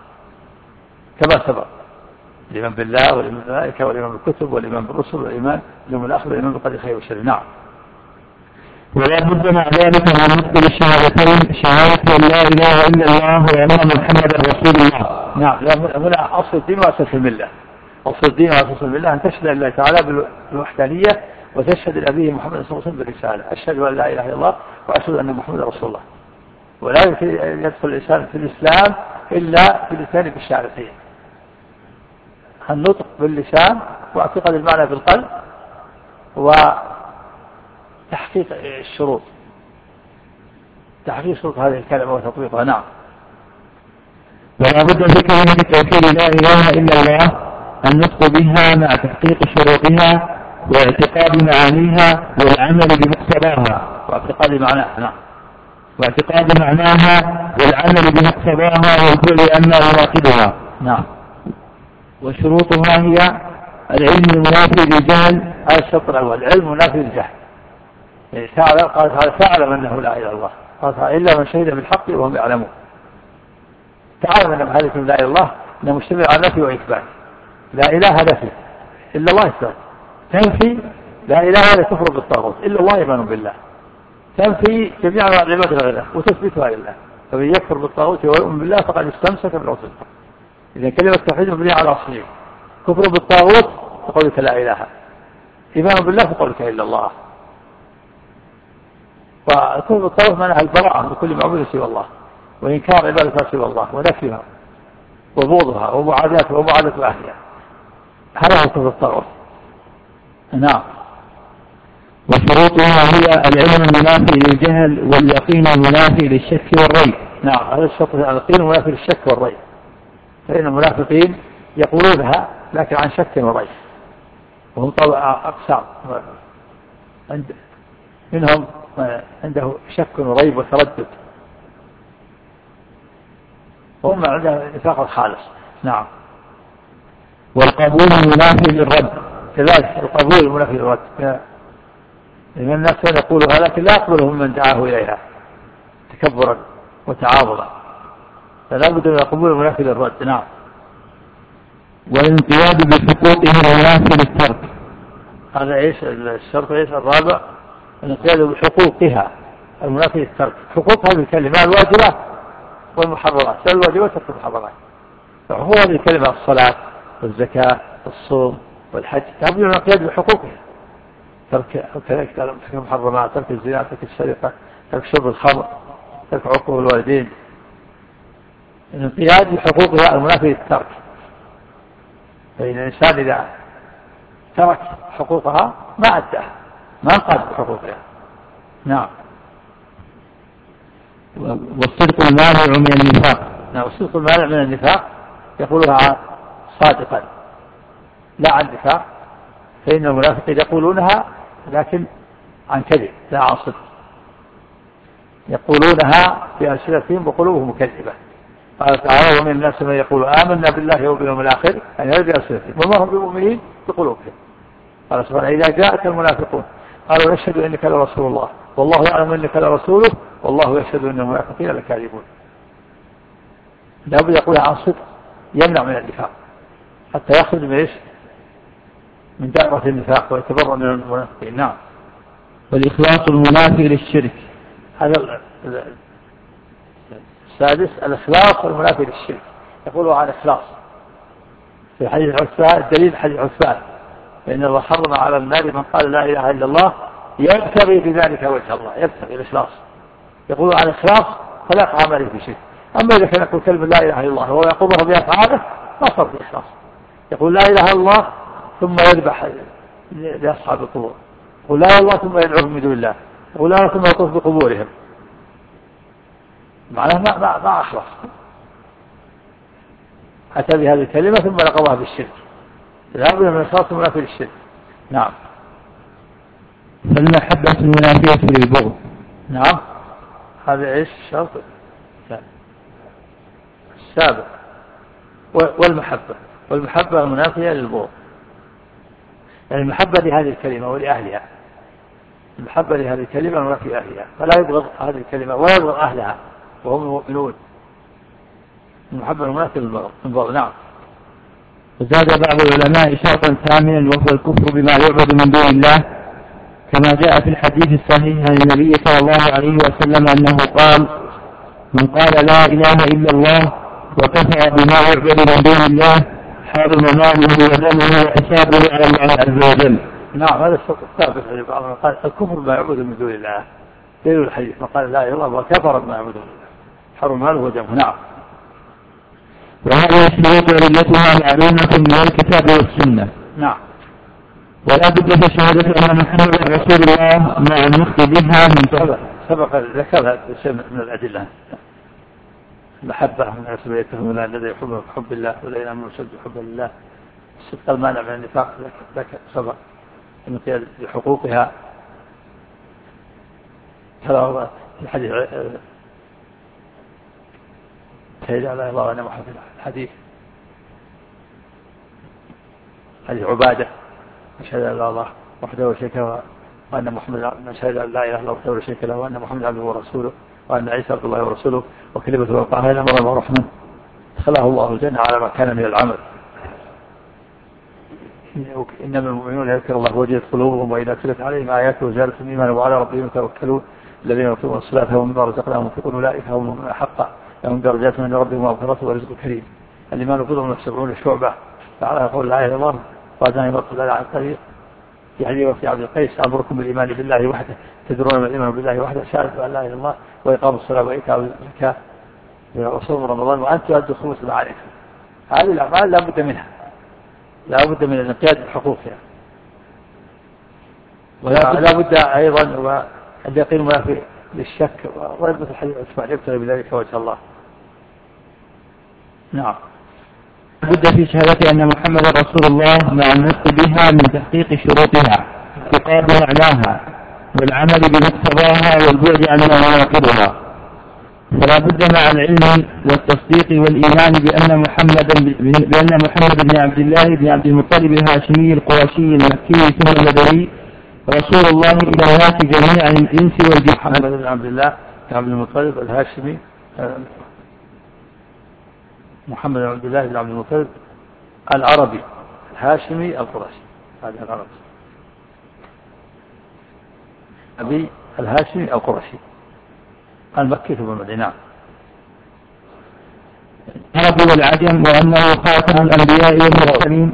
كما سبق: الإيمان بالله والإيمان بالملائكة والإيمان بالكتب والإيمان بالرسل والإيمان باليوم الآخر والإيمان بالقدر خير وشر. نعم. ولا بد مع ذلك من نطق الشهادتين: شهادة أن لا إله إلا الله وأن محمدا رسول الله. نعم. هنا أصل الدين وأساس الملة. أصل الدين وأساس الملة أن تشهد لله تعالى بالوحدانية، وتشهد لنبيه محمد صلى الله عليه وسلم بالرسالة: أشهد أن لا إله إلا الله وأشهد أن محمدا رسول الله. ولا يمكن أن يدخل الإنسان في الإسلام إلا باللسان بالشهادتين: النطق باللسان واعتقاد المعنى بالقلب وتحقيق الشروط تحقيق شروط هذه الكلمة وتطبيقها. نعم. ولا بد في كلمة التوحيد لا إله إلا الله النطق بها مع تحقيق شروطها واعتقاد معانيها والعمل بمقتضاها واعتقاد معناها. نعم. واعتقاد معناها والعمل بمقتضاها والكل أما يناقضها. نعم. وشروطها هي العلم المنافي للجهل. هذا الشرط الأول: العلم منافي للجهل. يعني تعالى قال تعالى: تعلم أنه لا إله إلا الله، قال تعالى: إلا من شهد بالحق وهم يعلمون. تعلم أن هذه لا إله إلا الله أنه مشتمل على نفي وإثبات. لا إله نفي، إلا الله إثبات. تنفي لا إله إلا كفر بالطاغوت، إلا الله إيمان بالله. تنفي جميع العباد غيره وتثبتها لله. فمن يكفر بالطاغوت ويؤمن بالله فقد استمسك بالعروة الوثقى. إذا كلمة التوحيد مبنية على أصلين: كفر بالطاغوت بقولك لا إله، إيمان بالله بقولك إلا الله. والكفر بالطاغوت معناها البراءة بكل معبود سوى الله، وإنكار عبادة سوى الله، ونفيها وبغضها ومعاداتها ومعاداة أهلها، هذا هو كفر الطاغوت. نعم. وشروطها هي العلم المنافي للجهل واليقين المنافي للشك والريب. نعم، هذا الشرط، اليقين المنافي للشك والريب، فإن المنافقين يقولونها لكن عن شك وريب، وهم طبعا أقسام، منهم عنده شك وريب وتردد، وهم عنده نفاق الخالص. نعم. والقبول المنافي للرد، كذلك القبول المنافي للرد، لأن الناس يقولها لكن لا يقبلهم من دعاه إليها تكبرا وتعاظما، فلا بد من القبول المنافي للرد. نعم. والانقياد بحقوقه المنافي للترك، هذا ايش الشرط ايش الرابع؟ الانقياد بحقوقها المنافي للترك. حقوق هذه الكلمة الواجبات والمحرمات، الواجبات والمحرمات. فحقوق هذه الكلمة الصلاة والزكاة والصوم والحج لابد من الانقياد بحقوقها، ترك ترك المحرمات، ترك الزنا، ترك السرقة، ترك شرب الخمر، ترك عقوق الوالدين. الانقياد بحقوقها المنافي للترك، فإن الإنسان إذا ترك حقوقها ما أداها، ما انقاد بحقوقها. نعم. والصدق المانع من النفاق. نعم، والصدق المانع من النفاق يقولها صادقا لا عن نفاق، فإن المنافقين يقولونها لكن عن كذب لا عن صدق، يقولونها بألسنتهم وقلوبهم مكذبة. قال تعالى: ومن الناس من يقول آمنا بالله وباليوم الآخر، يعني هذا بألسنتهم وما هم بمؤمنين بقلوبهم. قال سبحانه: إذا جاءك المنافقون قالوا نشهد إنك لرسول الله والله يعلم إنك لرسوله والله يشهد إن المنافقين لكاذبون. لا بد يقولها عن صدق يمنع من النفاق حتى يخرج من إيش؟ من دائرة النفاق ويتبرأ من المنافقين. نعم. والإخلاص المنافي للشرك، هذا السادس الإخلاص المنافي للشرك، يقولوا عن إخلاص في حديث عثمان، الدليل حديث عثمان: فإن الله حرم على النار من قال لا إله إلا الله يبتغي بذلك وجه الله، يبتغي الإخلاص. يقولوا عن إخلاص فلا عمل في شيء. أما إذا كان يقول كلمة لا إله إلا الله وهو يقومها بأفعاله ما صار في إخلاص. يقول لا إله إلا الله ثم يذبح لأصحاب القبور، يقول لا إله إلا الله ثم يدعوهم من دون الله، يقول لا إله ثم يطوف بقبورهم، معناه ما ما ما أخلص، أتى بهذه الكلمة ثم لقبها بالشرك. لا بد من الإخلاص المنافي للشرك. نعم. فالمحبة المنافية للبغض. نعم، هذا إيش الشرط السابع. والمحبة والمحبة المنافية للبغض، يعني المحبة لهذه الكلمة ولأهلها، المحبة لهذه الكلمة المنافية لأهلها، فلا يبغض هذه الكلمة ولا يبغض أهلها وهم المؤمنون. المحبة المنافية للبغض. نعم. وزاد بعض العلماء شرطا ثامنا وهو الكفر بما يعبد من دون الله، كما جاء في الحديث الصحيح عن النبي صلى الله عليه وسلم أنه قال: من قال لا إله إلا الله وكفر بما يعبد من دون الله حرم ماله ودمه وحسابه على الله عز وجل. نعم، هذا الشرط الثابت. قال الكفر بما يعبد من دون الله، دليل الحديث: من قال لا إله إلا الله وكفر بما يعبد من دون الله حرم ماله ودمه. نعم. وهذه الشروط علتها معلومة من الكتاب والسنة. نعم. ولا بد في شهادة أن محمد رسول الله مع النطق بها من سبق سبق ذكرها شيء من الأدلة. المحبة من الناس يتهمون الذي يحب حب الله والذين آمنوا أشد حبا لله. الصدق المانع من النفاق ذاك سبق الانقياد بحقوقها، كما في حديث شهد على الله وأن محمد، الحديث حديث عبادة: شهد على الله وحده وشريك وأن محمد، شهد لا إله إلا الله وحده وشريك له وأن محمد عبده ورسوله وأن عيسى عبد الله ورسوله وكلمته ألقاها إلى مريم ورحمة دخله الله الجنة على ما كان من العمل. إنما المؤمنون يذكر الله وجهت قلوبهم وإذا تلت عليهم آياته زادتهم إيمانا وعلى ربهم يتوكلون الذين يقيمون الصلاة ومما رزقناهم ينفقون أولئك هم المؤمنون حقا لهم درجات من ربهم ومغفرة ورزق كريم. الإيمان بضع وسبعون شعبة، فعلى قول الله إلى الله وأذان يبطل الله عن الطريق يعني وفي عبد القيس أمركم بالإيمان بالله وحده تدرون من الإيمان بالله وحده شهادة أن لا إله إلا الله وإقام الصلاة وإيتاء الزكاة وصوم رمضان وأن تؤدوا خمس ما عليكم. هذه الأعمال لا بد منها، لا بد من الانقياد بحقوقها، ولا بد أيضا وأن يقين ما في للشك ورغبة الحديث عثمان يبتغي بذلك وجه الله. نعم. بد في شهادة أن محمد رسول الله مع النطق بها من تحقيق شروطها اعتقاد معناها والعمل بمقتضاها والبعد عن ما يناقضها، فلا بد مع العلم والتصديق والإيمان بأن محمد بأن محمد بن عبد الله بن عبد المطلب الهاشمي القرشي المكي ثم المدني رسول الله إلى الناس جميعا الإنس والجن. محمد بن عبد الله بن عبد المطلب الهاشمي محمد بن عبد الله بن عبد المطلب العربي الهاشمي القرشي، هذا العربي أبي الهاشمي القرشي المكي ثم المدينة العرب والعجم، وأنه خاتم الأنبياء والمرسلين.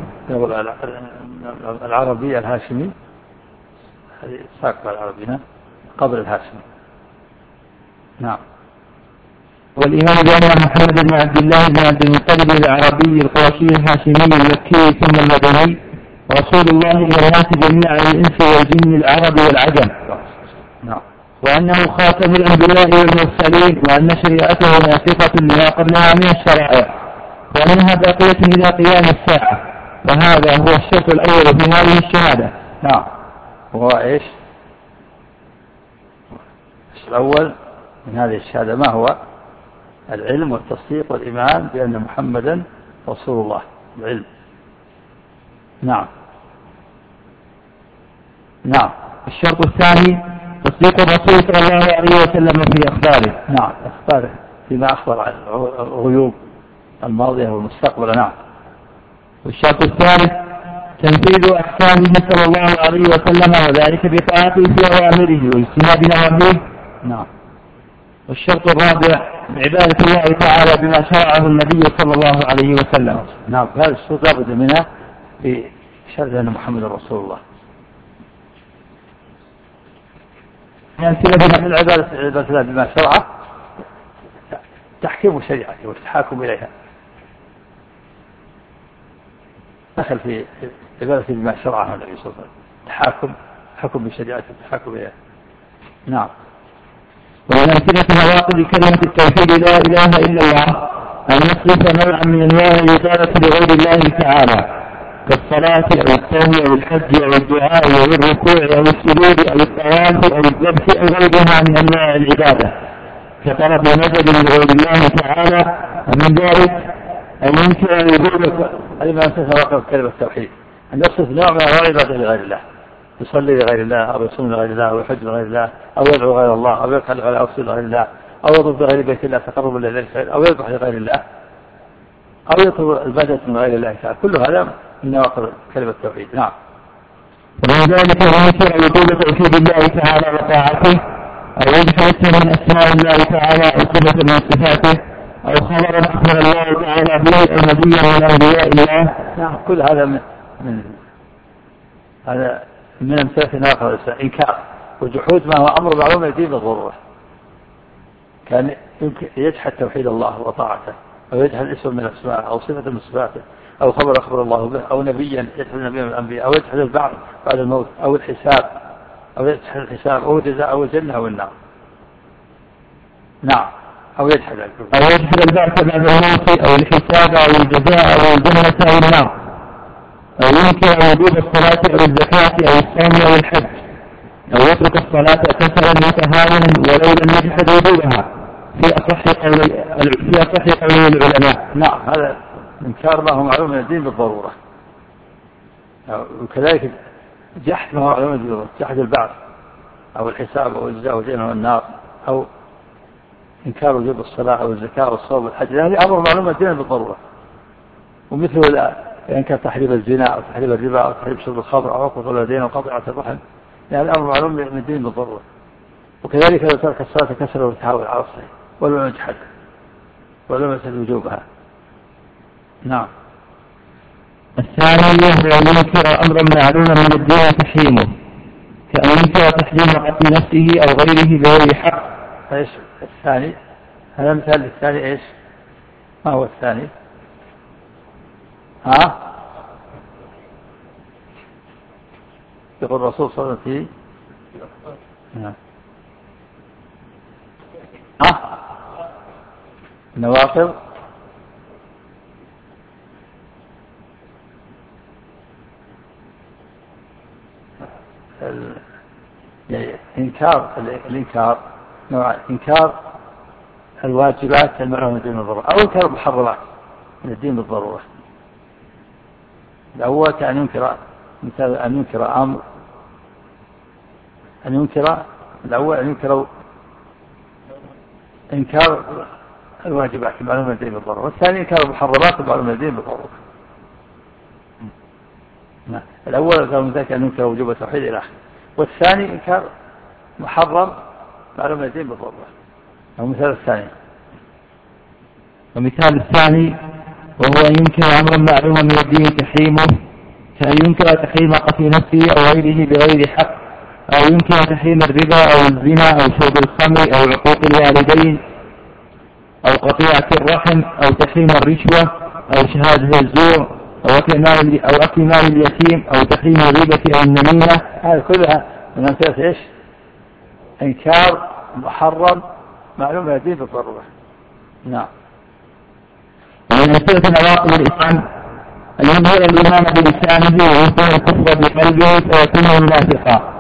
العربي الهاشمي هذه ساقط العربي قبل الهاشمي. نعم. والإيمان بأن محمد بن عبد الله بن عبد المطلب العربي القرشي الهاشمي المكي ثم المدني رسول الله إلى الناس جميعا الإنس والجن العرب والعجم. نعم. وأنه خاتم الأنبياء والمرسلين، وأن شريعته ناسخة لما قبلها من الشرائع ومنها باقية إلى قيام الساعة، وهذا هو الشرط الأول في هذه الشهادة. نعم. وهو إيش الأول من هذه الشهادة؟ ما هو؟ العلم والتصديق والإيمان بأن محمدا رسول الله. العلم. نعم. نعم. الشرط الثاني تصديق الرسول صلى الله عليه وسلم في أخباره. نعم. أخباره فيما أخبر عن الغيوب الماضية والمستقبل. نعم. والشرط الثالث تنفيذ أحكامه صلى الله عليه وسلم، وذلك بطاعته في أوامره واجتناب نواهيه. نعم. والشرط الرابع عبادة الله تعالى بما شرعه النبي صلى الله عليه وسلم. نعم. هذا الشرط لا بد منها في شهادة أن محمد رسول الله. يعني من العبادة عبادة الله بما شرعه تحكيم شريعته والتحاكم إليها، دخل في عبادة بما شرعه النبي صلى الله عليه وسلم، تحاكم حكم بشريعته التحاكم إليها. نعم. ومن أمثلة نواقض كلمة التوحيد لا إله إلا الله أن يصرف نوعا من أنواع العبادة لغير الله تعالى كالصلاة أو الصوم أو الحج أو الدعاء أو الركوع أو السجود أو الطواف أو الذبح أو غيرها من أنواع العبادة كطلب مدد لغير الله تعالى، ومن ذلك أن ينكر وجوب هذه ما أمثلة نواقض كلمة التوحيد، أن يصرف نوع من أنواع العبادة لغير الله، يصلي لغير الله أو يصوم لغير الله أو يحج لغير الله أو يدعو غير الله أو يركع على أوصي لغير الله أو يطلب بغير بيت الله تقرب إلى الخير أو يذبح لغير الله أو يطلب البدء من غير الله تعالى، كل هذا من نواقض كلمة التوحيد. نعم. ومن ذلك أن ينكر وجوب توحيد الله تعالى وطاعته أو يجحد اسما من أسماء الله تعالى أو صفة من صفاته أو خبرا أخبر الله تعالى به أو نبيا من أنبياء الله. نعم. كل هذا من, من هذا من أمثلة نواقض إنكار وجحود ما هو أمر معلوم الدين بالضرورة، كان يجحد توحيد الله وطاعته أو يجحد اسم من أسماءه أو صفة من صفاته أو خبر أخبر الله به أو نبيا يجحد نبيا من الأنبياء أو يجحد البعث بعد الموت أو الحساب أو يجحد الحساب أو الجزاء أو الجنة أو النار. نعم. أو يجحد أو يجحد البعث بعد الموت أو الحساب أو الجزاء أو الجنة أو النار، أو ينكر وجوب الصلاة أو الزكاة أو الصوم أو الحج، أو يترك الصلاة كسلا وتهاونا ولو لم يجحد وجوبها في أصح قول في أصح قول العلماء. نعم. هذا إنكار ما هو معلوم من الدين بالضرورة، وكذلك جحد ما هو معلوم من الدين بالضرورة، جحد البعث أو الحساب أو الجزاء أو الجنة والنار أو إنكار وجوب الصلاة أو الزكاة أو الصوم والحج، هذه أمر معلوم من الدين بالضرورة. ومثل إنكار تحريم الزنا أو تحريم الربا أو تحريم شرب الخمر أو عقوق الوالدين أو قطيعة الرحم، يعني الأمر معلوم من الدين بالضرورة. وكذلك لو ترك الصلاة كسر وتهاون على الصحيح ولم يجحد ولم يسأل وجوبها نعم. الثاني هو أن ينكر أمرا معلوما من الدين تحريمه، كأن ينكر تحريم قتل نفسه أو غيره بغير حق. ايش الثاني؟ هذا مثال الثاني ايش؟ ما هو الثاني؟ ها؟ يقول الرسول صلى الله عليه وسلم فيه ها؟ نواقض يعني إنكار الإنكار نوع إنكار الواجبات المعلومة من الدين بالضرورة، أو إنكار المحرمات من الدين بالضرورة. الأول كأن ينكر مثل أن ينكر أمر أن ينكر الأول أن ينكر إنكار الواجبات المعلومة من الدين بالضرورة، والثاني إنكار المحرمات المعلومة من الدين بالضرورة. الأول كان ذلك أن ينكر وجوب التوحيد إلى آخره، والثاني إنكار محرم معلومة من الدين بالضرورة. أو مثال الثاني. ومثال الثاني وهو أن ينكر أمرا معلوما من الدين تحريمه، كأن ينكر تحريم قتل نفسه أو غيره بغير حق، أو ينكر تحريم الربا أو الزنا أو شرب الخمر أو عقوق الوالدين أو قطيعة الرحم أو تحريم الرشوة أو شهادة الزور أو أكل مال أو أكل مال اليتيم أو تحريم الربا أو النميمة. هذه كلها من أمثلة إيش؟ إنكار محرم معلوم من الدين بالضرورة. نعم. ومن أمثلة نواقض الإسلام أن يظهر الإيمان بلسانه ويظهر الكفر بقلبه فيكون منافقا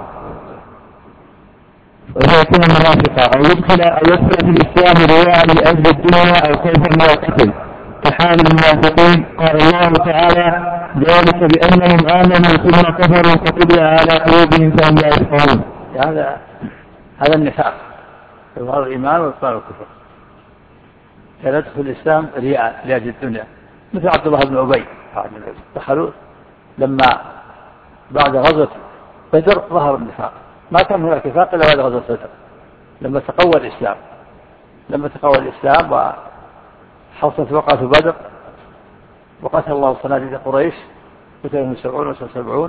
ويكون منافقا أو يدخل أو يدخل في الإسلام رياء لأجل الدنيا أو خوفا من القتل كحال المنافقين. قال الله تعالى: ذلك بأنهم آمنوا ثم كفروا فطبع على قلوبهم فهم لا يفقهون. هذا هذا النفاق، إظهار الإيمان وإبطال الكفر. كان يدخل الإسلام رياء لأجل الدنيا، مثل عبد الله بن أبي دخلوا لما بعد غزوة بدر ظهر النفاق. ما كان هناك نفاق إلا بعد غزوة بدر لما تقوى الإسلام لما تقوى الإسلام وحصلت وقعة بدر وقتل الله صناديد قريش قتلهم سبعون وسبعون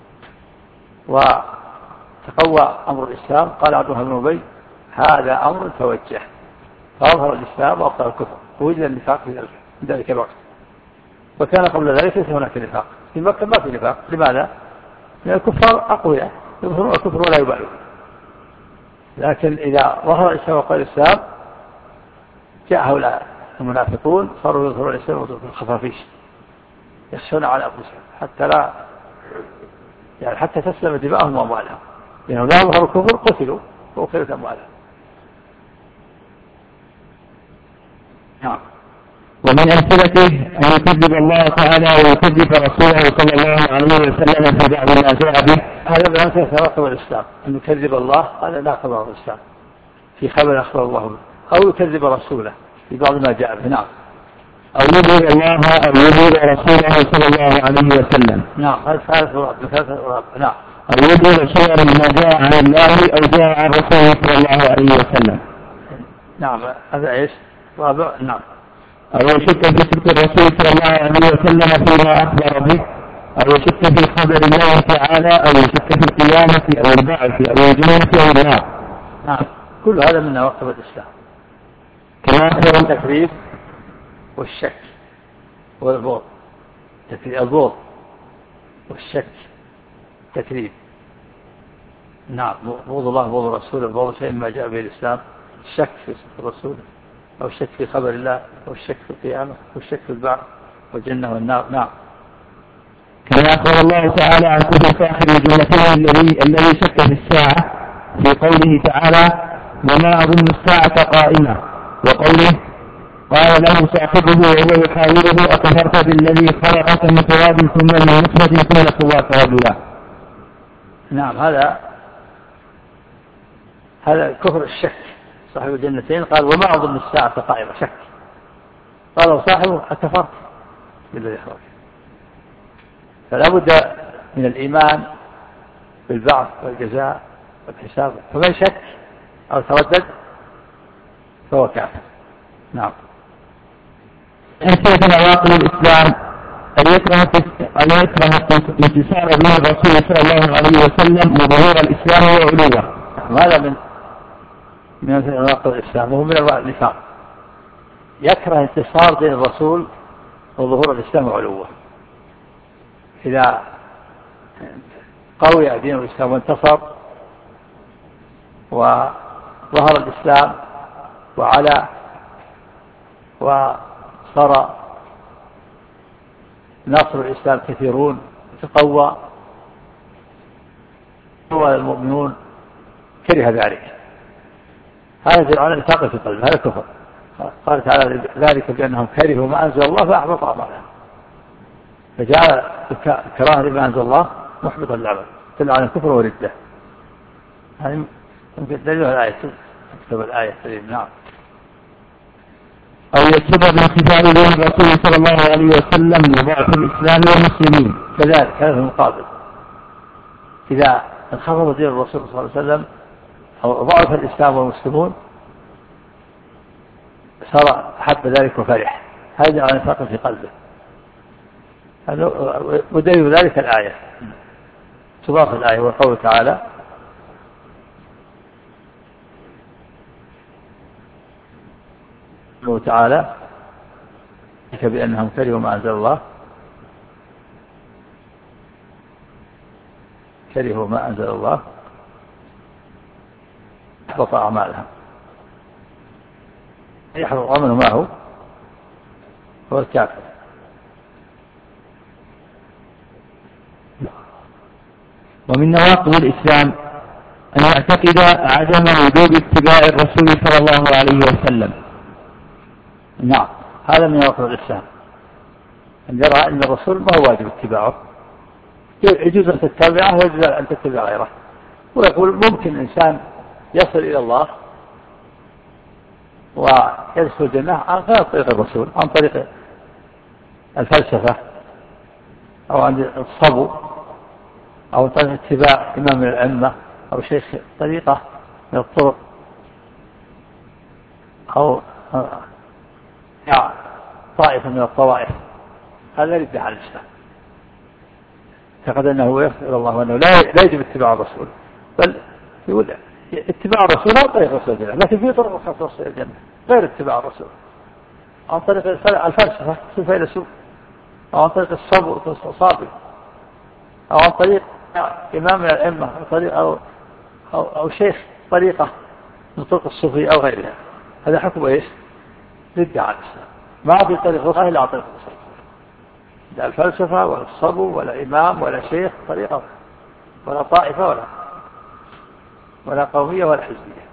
وتقوى أمر الإسلام. قال عبد الله بن أبي: هذا أمر توجه، فأظهر الإسلام وأبطل الكفر، ووجد النفاق في ذلك الوقت. وكان قبل ذلك ليس هناك نفاق في مكة، ما في نفاق. لماذا؟ لأن الكفار أقوياء يظهرون الكفر ولا يبالون، لكن إذا ظهر الإسلام وقال الإسلام جاء هؤلاء المنافقون صاروا يظهرون الإسلام ويظهرون الخفافيش، يخشون على أنفسهم حتى لا يعني حتى تسلم دماءهم وأموالهم، لأنهم لا يظهروا الكفر قتلوا وأخذت أموالهم. نعم. ومن أمثلته أن يكذب الله تعالى ويكذب رسوله صلى الله عليه وسلم في بعض ما جاء به. هذا من أمثلة نواقض الإسلام، أن يكذب الله، هذا ناقض الإسلام في خبر أخبر الله به، أو يكذب رسوله في بعض ما جاء به. نعم. أو يبغض الله أو يبغض رسوله صلى الله عليه وسلم. نعم. هذا ثالث ورابع. نعم. أو يبغض شيئا ما جاء عن الله أو جاء عن رسوله صلى الله عليه وسلم. نعم. هذا إيش؟ رابع. نعم. أو يشك في صدق الرسول صلى الله عليه وسلم فيما أخبر به، أو يشك في خبر الله تعالى، أو يشك في القيامة أو البعث أو الجنة أو النار. نعم. كل هذا من نواقض الإسلام، كما أخبر التكذيب والشك والبغض. البغض والشك تكذيب. نعم. بغض الله بغض الرسول، بغض شيء ما جاء به الإسلام، الشك في صدق الرسول أو الشك في خبر الله أو الشك في القيامة أو الشك في البعث والجنة والنار. نعم. كما أخبر الله تعالى عن كفر صاحب الجنتين الذي الذي شك في الساعة في قوله تعالى: وما أظن الساعة قائمة، وقوله: قال له صاحبه وهو يحاوره: أكفرت بالذي خلقك من تراب ثم من نطفة ثم سواك رجلا. نعم. هذا هذا كفر الشك. صاحب الجنتين قال: وما أظن الساعة قائمة، شك. قال صاحبه: أكفرت بالذي خلقك. فلا بد من الإيمان بالبعث والجزاء والحساب، فمن شك أو تردد فهو كافر. نعم. أمثلة نواقض الإسلام أن يكره أن يكره الانتصار به الرسول صلى الله عليه وسلم وظهور الإسلام وعلوه. هذا من من نواقض الإسلام وهو من أنواع النفاق. يكره انتصار دين الرسول وظهور الإسلام وعلوه. إذا قوي دين الإسلام وانتصر وظهر الإسلام وعلى وصار ناصر الإسلام كثيرون تقوى هو المؤمنون كره ذلك. هذا يدل على نفاق في القلب، هذا كفر. قال تعالى ذلك بأنهم كرهوا ما أنزل الله فأحبط أعمالهم. فجعل الكراهة لما أنزل الله محبطا للعمل، دل على الكفر والردة. هذه يمكن دليل الآية، تكتب الآية. نعم. أو يكتب بالخفاء بين الرسول صلى الله عليه وسلم لضعف الإسلام والمسلمين. كذلك هذا المقابل، إذا انخفض دين الرسول صلى الله عليه وسلم أو ضعف الإسلام والمسلمون صار أحب ذلك وفرح، هذا على نفاق في قلبه. ودليل ذلك الآية، تضاف الآية وقوله تعالى قوله تعالى بأنهم كرهوا ما أنزل الله كرهوا ما أنزل الله أحبط أعمالهم. يحبط عمله معه هو الكافر. ومن نواقض الإسلام أن يعتقد عدم وجوب اتباع الرسول صلى الله عليه وسلم. نعم، هذا من نواقض الإسلام، أن يرى أن الرسول ما هو واجب اتباعه، يجوز أن تتبعه ويجوز أن تتبع غيره. ويقول ممكن الإنسان يصل إلى الله ويدخل الجنة عن غير طريق الرسول، عن طريق الفلسفة أو عن الصبو أو طريق اتباع إمام من الأئمة أو شيخ طريقة من الطرق أو طائفة من الطوائف. هذا يدعي على الإسلام، اعتقد أنه يصل إلى الله وأنه لا يجب اتباع الرسول، بل يقول اتباع الرسول عن طريق رسول الجنة، لكن في طرق أخرى توصل الجنة غير اتباع الرسول، عن طريق الفلسفة الفيلسوف أو عن طريق الصبر والصابر أو عن طريق إمام من الأئمة أو, طريق أو, أو, أو شيخ طريقة من طرق الصوفية أو غيرها. هذا حكم إيش؟ ضد على الإسلام، ما في طريق أخرى إلا عن طريق الرسول، لا الفلسفة ولا الصبر ولا إمام ولا شيخ طريقة ولا طائفة ولا ولا قومية ولا حزبية.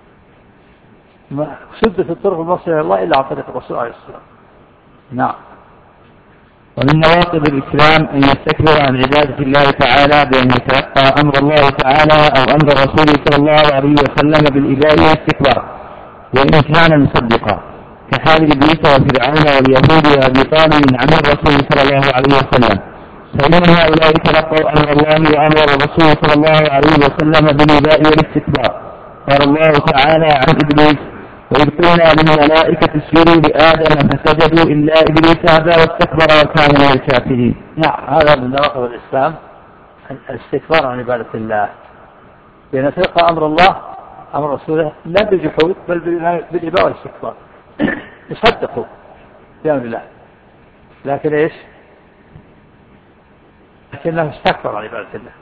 ما سدت الطرق الموصلة إلى الله إلا عن طريق الرسول عليه السلام. نعم. ومن نواقض الإسلام أن يستكبر عن عبادة الله تعالى بأن يتلقى أمر الله تعالى أو أمر رسوله صلى الله عليه وسلم بالإباء والاستكبار وإن كان مصدقا، كحال إبليس وفرعون واليهود وأبي طالب عن الرسول صلى الله عليه وسلم، فإن هؤلاء تلقوا أمر الله وأمر الرسول صلى الله عليه وسلم بالإباء والاستكبار. قال الله تعالى عن إبليس: وإذ قلنا للملائكة اسجدوا لآدم فسجدوا إلا إبليس أبى واستكبر وكان من الكافرين. نعم، هذا من نواقض الإسلام الاستكبار عن عبادة الله، بأن تلقى أمر الله أمر رسوله لا بالجحود بل بالإباء والاستكبار. يصدقوا بأمر الله لكن إيش؟ لكنه استكبر عن عبادة الله.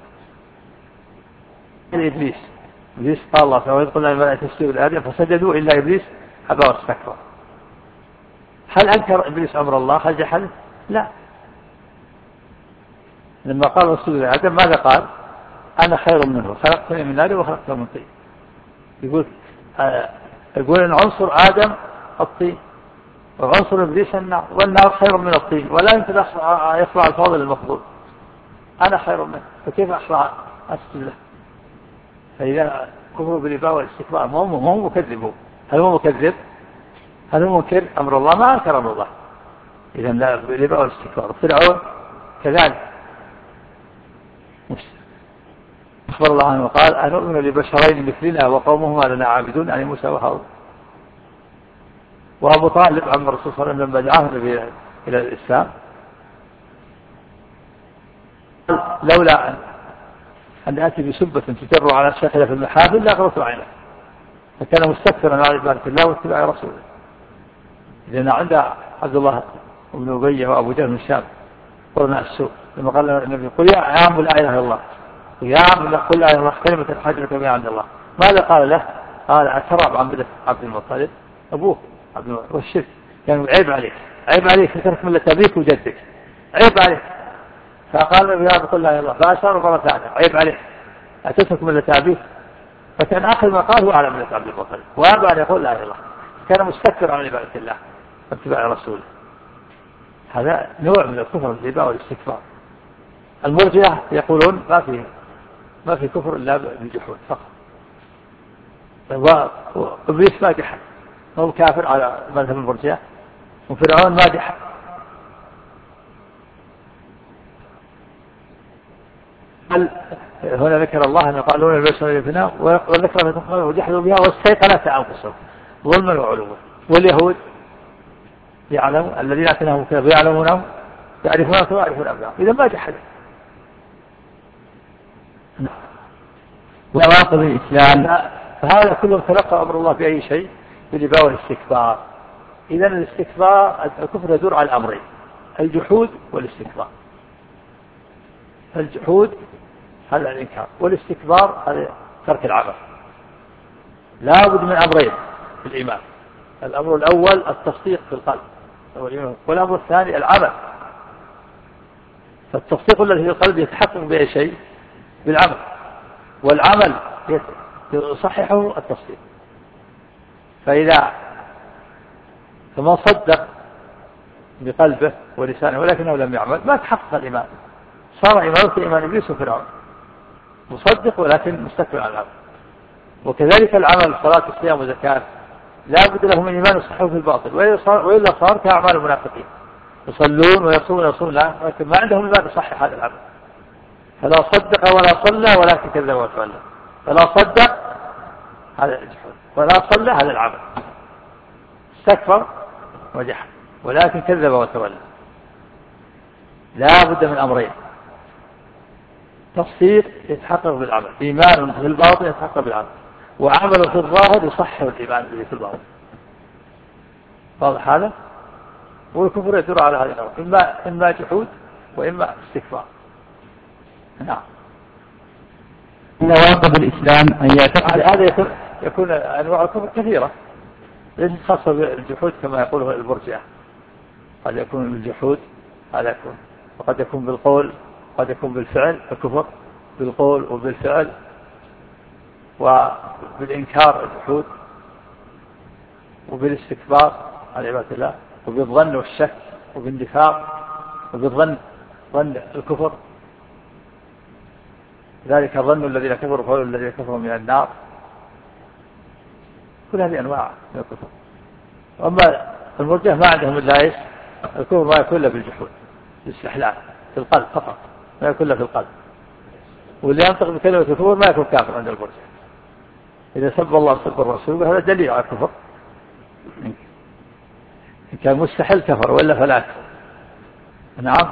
إبليس إبليس قال الله تعالى: وإذ قلنا للملائكة اسجدوا لآدم فسجدوا إلا إبليس أبى واستكبر. هل أنكر إبليس أمر الله؟ هل جحده؟ لا. لما قال اسجدوا لآدم ماذا قال؟ أنا خير منه، خلقتني من نار وخلقته من طين. يقول آه يقول إن عنصر آدم الطين وعنصر إبليس النار، والنار خير من الطين، ولا يمكن يخضع الفاضل المفضول. أنا خير منه، فكيف أخضع أسجد له؟ فإذا كفروا بالإباء والاستكبار ما هو مكذب. هل هو مكذب؟ هل هو منكر أمر الله؟ ما أنكر أمر الله. إذا لا بالإباء والاستكبار. فرعون كذلك أخبر الله عنه وقال: أنؤمن لبشرين مثلنا وقومهما لنا عابدون، يعني موسى وهارون. وأبو طالب عم الرسول صلى الله عليه وسلم لما دعاه النبي إلى الإسلام لولا أن أتي بسبة تجر على شكله في المحافل لأغرت عينه، فكان مستكثرا على عبادة الله واتباع رسوله. لأن عند عبد الله بن أبي وأبو جهل بن الشام قرناء السوء لما قال النبي قل يا عام لا إله إلا الله، يا عم قل لا إله إلا الله كلمة حجرك بها عند الله. ماذا قال له؟ قال أترى عن عبد المطلب أبوه عبد المطلب والشرك، يعني عيب عليك، عيب عليك تترك ملة أبيك وجدك، عيب عليك. فقال النبي قل لا إله إلا الله فأشار مرة ثانية، عيب عليك أتترك ملة أبيك. فكان آخر ما قال هو على ملة عبد المطلب وأبى أن يقول لا إله إلا الله، كان مستكثر عن عبادة الله واتباع رسوله. هذا نوع من الكفر الإباء والاستكبار. المرجئة يقولون ما في ما في كفر إلا بالجحود فقط. وإبليس ما جحد، هو كافر على مذهب المرجئة، وفرعون ما جحد. هنا ذكر الله أن قالوا البشر فينا وذكر فتقبل وجحدوا بها واستيقنت أنفسهم ظلما وعلوا. واليهود يعلموا الذين أتناهم كتاب يعلمونه يعرفونه كما يعرفون أبناءهم، إذا ما جحد. نواقض الإسلام فهذا كله تلقى أمر الله بأي شيء بالإباء والاستكبار. إذا الاستكبار الكفر يدور على الأمرين، الجحود والاستكبار. الجحود هذا الإنكار، والاستكبار هذا ترك العمل. لا بد من أمرين في الإيمان، الأمر الأول التصديق في القلب والأمر الثاني العمل. فالتصديق الذي في القلب يتحقق بأي شيء؟ بالعمل، والعمل يصححه التصديق. فإذا فمن صدق بقلبه ولسانه ولكنه لم يعمل ما تحقق الإيمان، صار إيمانه كإيمان إبليس وفرعون، مصدق ولكن مستكبر عن العمل. وكذلك العمل صلاة الصيام وزكاة لا بد له من إيمان يصححه في الباطل، وإلا صار كأعمال المنافقين يصلون ويصومون ويصومون لا ولكن ما عندهم إيمان يصحح هذا العمل. فلا صدق ولا صلى ولكن كذب وتولى. فلا صدق هذا الجحود ولا صلى هذا العمل، استكبر وجحد ولكن كذب وتولى. لا بد من أمرين، تصديق يتحقق بالعمل، إيمان في الباطن يتحقق بالعمل، وعمل في الظاهر يصحح الإيمان الذي في الباطن. واضح هذا؟ والكفر يدور على هذه الأمر، إما إما جحود وإما استكبار. نعم. نواقض الإسلام أن يعتقد هذا يكون أنواع الكفر كثيرة، ليس خاصة بالجحود كما يقوله المرجئة. قد يكون بالجحود هذا يكون، وقد يكون بالقول، قد يكون بالفعل، الكفر بالقول وبالفعل وبالإنكار الجحود، وبالاستكبار عن عبادة الله، وبالظن والشك وبالنفاق وبالظن ظن الكفر. ذلك ظن الذين كفروا قالوا الذين كفروا من النار. كل هذه أنواع من الكفر. وأما المرجئة ما عندهم إلا إيش؟ الكفر ما يكون إلا بالجحود، بالاستحلال في القلب فقط، ما يكون إلا في القلب. واللي ينطق بكلمة الكفر ما يكون كافر عند المرجئة. إذا سب الله وسب الرسول هذا دليل على الكفر، إن كان مستحيل كفر وإلا فلا يكفر. نعم.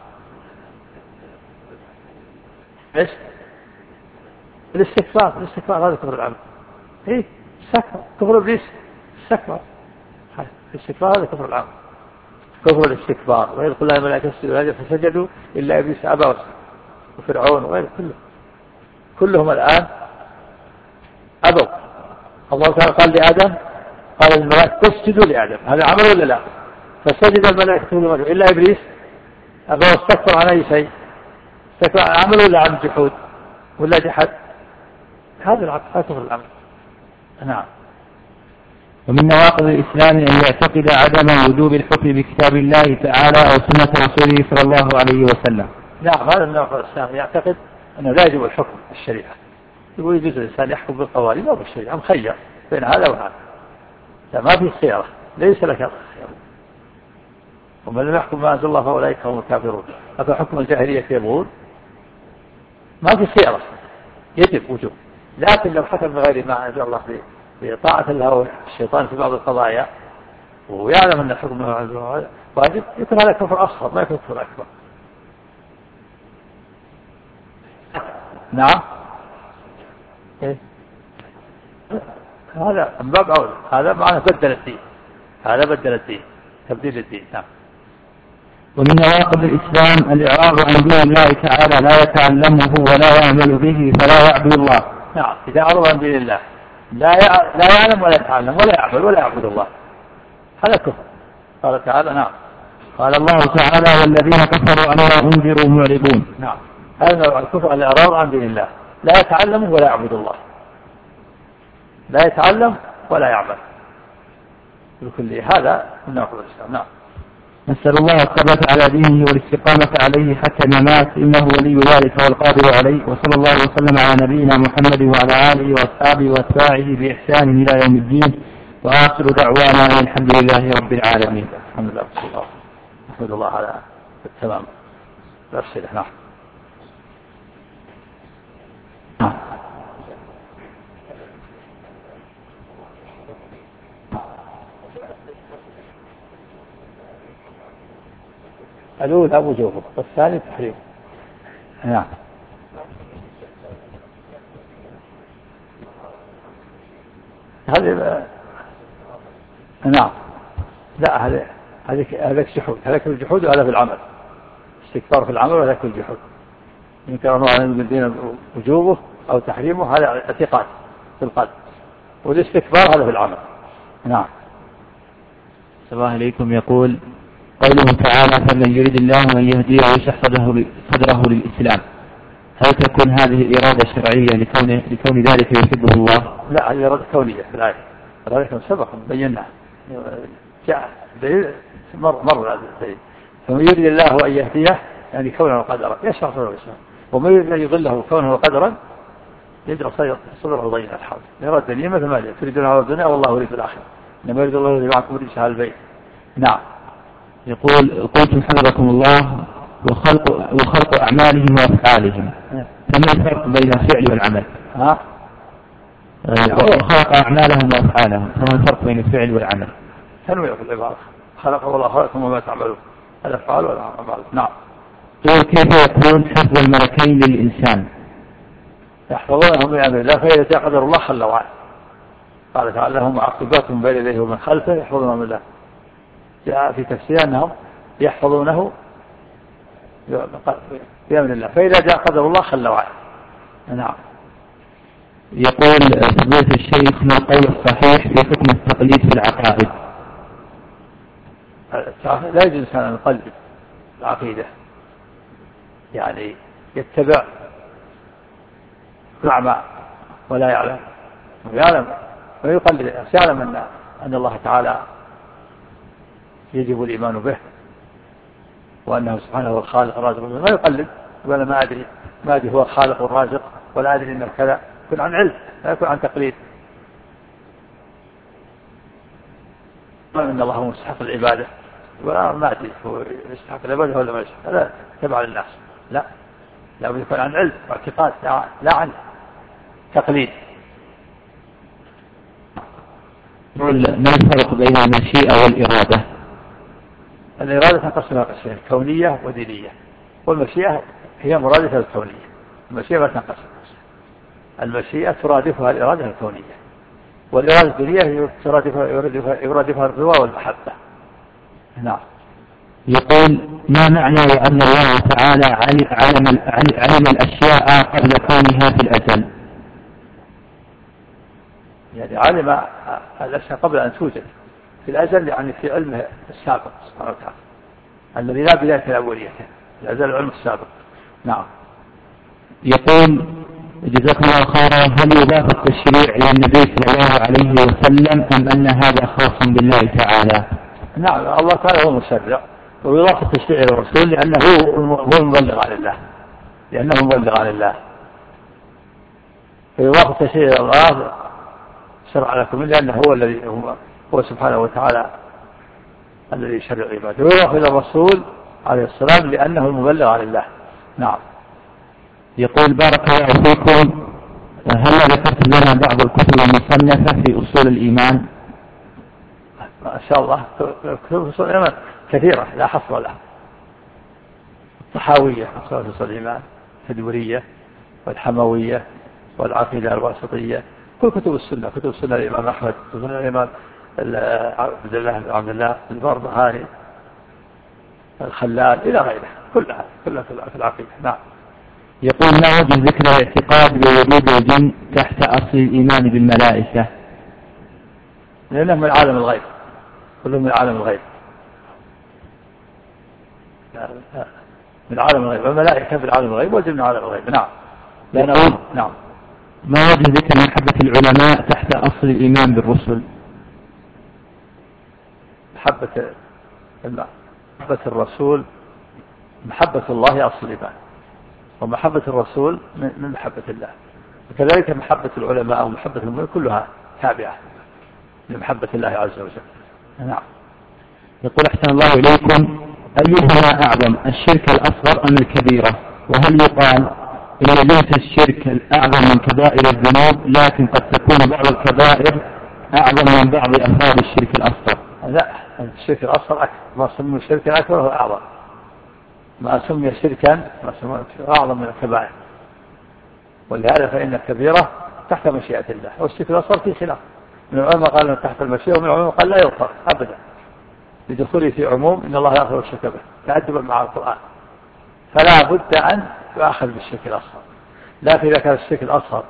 إيش؟ الاستكبار، الاستكبار هذا كفر العمل. إيه؟ استكبر، كفر إبليس استكبر. الاستكبار هذا كفر العمل، كفر الاستكبار. وإذ قلنا الملائكة اسجدوا لآدم فسجدوا إلا إبليس أبى واستكبر، وفرعون وغيره كله كلهم الآن أبوا. الله تعالى قال لآدم، قال الملائكة اسجدوا لآدم، هذا عمل ولا لا؟ فسجد الملائكة كلهم إلا إبليس أبى واستكبر عن أي شيء؟ استكبر عن عمل ولا عن جحود ولا جحد؟ هذا العقل، هذا كفر العمل. نعم. ومن نواقض الإسلام أن يعتقد عدم وجوب الحكم بكتاب الله تعالى أو سنة رسوله صلى الله عليه وسلم. نعم، هذا من نواقض الإسلام، يعتقد أنه لا يجب الحكم بالشريعة، يقول يجوز الإنسان يحكم بالقوانين أو بالشريعة، مخير بين هذا وهذا، ما في خيارة، ليس لك خيار. ومن لم يحكم ما أنزل الله فأولئك هم الكافرون. أفحكم الجاهلية يبغون؟ ما في خيارة، يجب وجوب. لكن لو حكم بغير ما أنزل الله بطاعة الله والشيطان في بعض القضايا ويعلم أن الحكم واجب يكون هذا كفر أصغر ما يكون كفر أكبر. نعم إيه؟ هذا من باب أولى، هذا معنى بدل الدين، هذا بدل الدين تبديل الدين. نعم. ومن نواقض الإسلام الإعراض عن دين الله تعالى لا يتعلمه ولا يعمل به فلا يعبد الله. نعم إذا أعرض عن دين الله لا لا يعلم ولا يتعلم ولا يعمل ولا يعبد الله هذا كفر. قال تعالى نعم قال الله تعالى والذين كفروا أما أنذروا معرضون. نعم هذا نوع الكفر الإعراض عن دين الله، لا يتعلم ولا يعبد الله، لا يتعلم ولا يعمل بكل هذا من نواقض الإسلام. نعم. نسأل الله الثبات على دينه والاستقامة عليه حتى الممات إنه ولي ذلك والقادر عليه. وصلى الله وسلم على نبينا محمد وعلى آله وأصحابه وأتباعه بإحسان إلى يوم الدين، وآخر دعوانا الحمد لله رب العالمين. الحمد لله نحمد الله على التمام. الأسئلة. نعم. الأولى وجوبه والثاني تحريمه. نعم. هذه نعم لا هذا هذا جحود، هذا كل الجحود وهذا في العمل، استكبار في العمل وهذا كل الجحود. يمكن أن نعلم من الدين وجوبه أو تحريمه هذا اعتقاد في القلب، والاستكبار هذا في العمل. نعم. السلام عليكم. يقول قوله تعالى فمن يريد الله أن يهديه ويشرح صدره للإسلام، هل تكون هذه الإرادة شرعية لكون لكون ذلك يحبه الله؟ لا هذه إرادة كونية في الآية، إرادة سبق بيناها جاء مر مر هذا الدليل. فمن يريد الله أن يهديه يعني كونه قدرا يشرح صدره للإسلام، ومن يريد أن يضله كونه قدرا يجعل صدره ضيقا الحرج. إرادة دنيا مثل ما تريدون على الدنيا والله يريد الآخرة، إنما يريد الله أن يبعثكم رجس على البيت. نعم. يقول قلتم حفظكم الله وخلق وخلق أعمالهم وأفعالهم، فما الفرق بين الفعل والعمل؟ ها؟ وخلق أعمالهم وأفعالهم، فما الفرق بين الفعل والعمل؟ تنويع في العبارة، خلق والله خلقكم وما تعملون، الأفعال والأعمال. نعم. كيف يكون حفظ الملكين للإنسان؟ يحفظونهم من أمر الله فإذا جاء قدر الله خلوا عنه. قال تعالى لهم معقبات من بين يديه ومن خلفه يحفظونهم من الله. جاء في تفسير أنهم يحفظونه بأمر الله فإذا جاء قدر الله خلوا عنه. نعم. يقول فضيلة الشيخ ما القول الصحيح في حكم التقليد في العقائد؟ لا يجوز أن نقلد العقيدة، يعني يتبع أعمى ولا يعلم ويعلم ويقلد، يعلم أن أن الله تعالى يجب الإيمان به وأنه سبحانه هو الخالق الرازق، ما يقلد ولا ما أدري ما أدري هو الخالق والرازق ولا أدري إنه كذا، يكون عن علم لا يكون عن تقليد. إن الله هو مستحق العبادة ولا ما أدري هو يستحق العبادة ولا ما يستحق، هذا تبع للناس. لا لا بد يكون عن علم واعتقاد لا عن تقليد. ما الفرق بين المشيئة والإرادة؟ الإرادة تنقسم إلى قسمين، كونية ودينية، والمشيئة هي مرادفة الكونية. المشيئة لا تنقسم، المشيئة ترادفها الإرادة الكونية، والإرادة الدينية ترادفها يرادفها الرضا والمحبة. نعم. يقول ما معنى أن الله تعالى علم علم الأشياء قبل كونها في الأزل؟ يعني علم الأشياء قبل أن توجد في الأزل، يعني في علمه السابق سبحانه وتعالى الذي لا بداية لأوليته، الأزل العلم السابق. نعم. يقول جزاكم الله خيرا هل يضاف التشريع إلى النبي صلى الله عليه وسلم أم أن هذا خاص بالله تعالى؟ نعم الله تعالى هو المشرع، ويضاف التشريع إلى الرسول لأنه هو المبلغ عن الله، لأنه مبلغ عن الله، فيضاف التشريع إلى الله شرع لكم لأنه هو الذي هو, هو سبحانه وتعالى الذي يشرع عباده، ويضاف إلى الرسول عليه السلام لأنه المبلغ عن الله. نعم. يقول بارك الله فيكم هل ذكرت لنا بعض الكتب المصنفة في أصول الإيمان؟ ما شاء الله كتب أصول الإيمان كثيرة لا حصر لها. الطحاوية أصول أصول الإيمان، التدورية والحموية والعقيدة الواسطية، كل كتب السنة، كتب السنة الإمام أحمد، كتب الإمام عبد الله عبد الله البربهاري، الخلال إلى غيره، كلها كلها في العقيدة. نعم. يقول ما وجه ذكر الاعتقاد بوجود الجن تحت أصل الإيمان بالملائكة؟ لأنه من عالم الغيب، كلهم من عالم الغيب، من عالم الغيب، والملائكة في عالم الغيب والجن من عالم الغيب. نعم. يقول نعم. ما وجه ذكر محبة العلماء تحت أصل الإيمان بالرسل؟ محبة محبة الرسول، محبة الله أصل الإيمان، ومحبة الرسول من محبة الله، وكذلك محبة العلماء ومحبة المؤمنين كلها تابعة لمحبة الله عز وجل. نعم. يقول أحسن الله إليكم، أيهما أعظم الشرك الأصغر أم الكبيرة؟ وهل يقال إن ليس الشرك الأعظم من كبائر الذنوب لكن قد تكون بعض الكبائر أعظم من بعض أمثال الشرك الأصغر؟ لا، الشرك الأصغر أكثر، ما سمي الشرك الأكبر هو أعظم، ما سمي شركا ما سمي أعظم من الكبائر، ولهذا فإن الكبيرة تحت مشيئة الله، والشرك الأصغر في خلاف، من العلماء قال تحت المشيئة، ومن العلماء قال لا يغفر أبدا لدخوله في عموم إن الله يغفر الشرك به تأدبا مع القرآن، فلا بد أن يؤخذ بالشرك الأصغر. لكن إذا كان الشرك الأصغر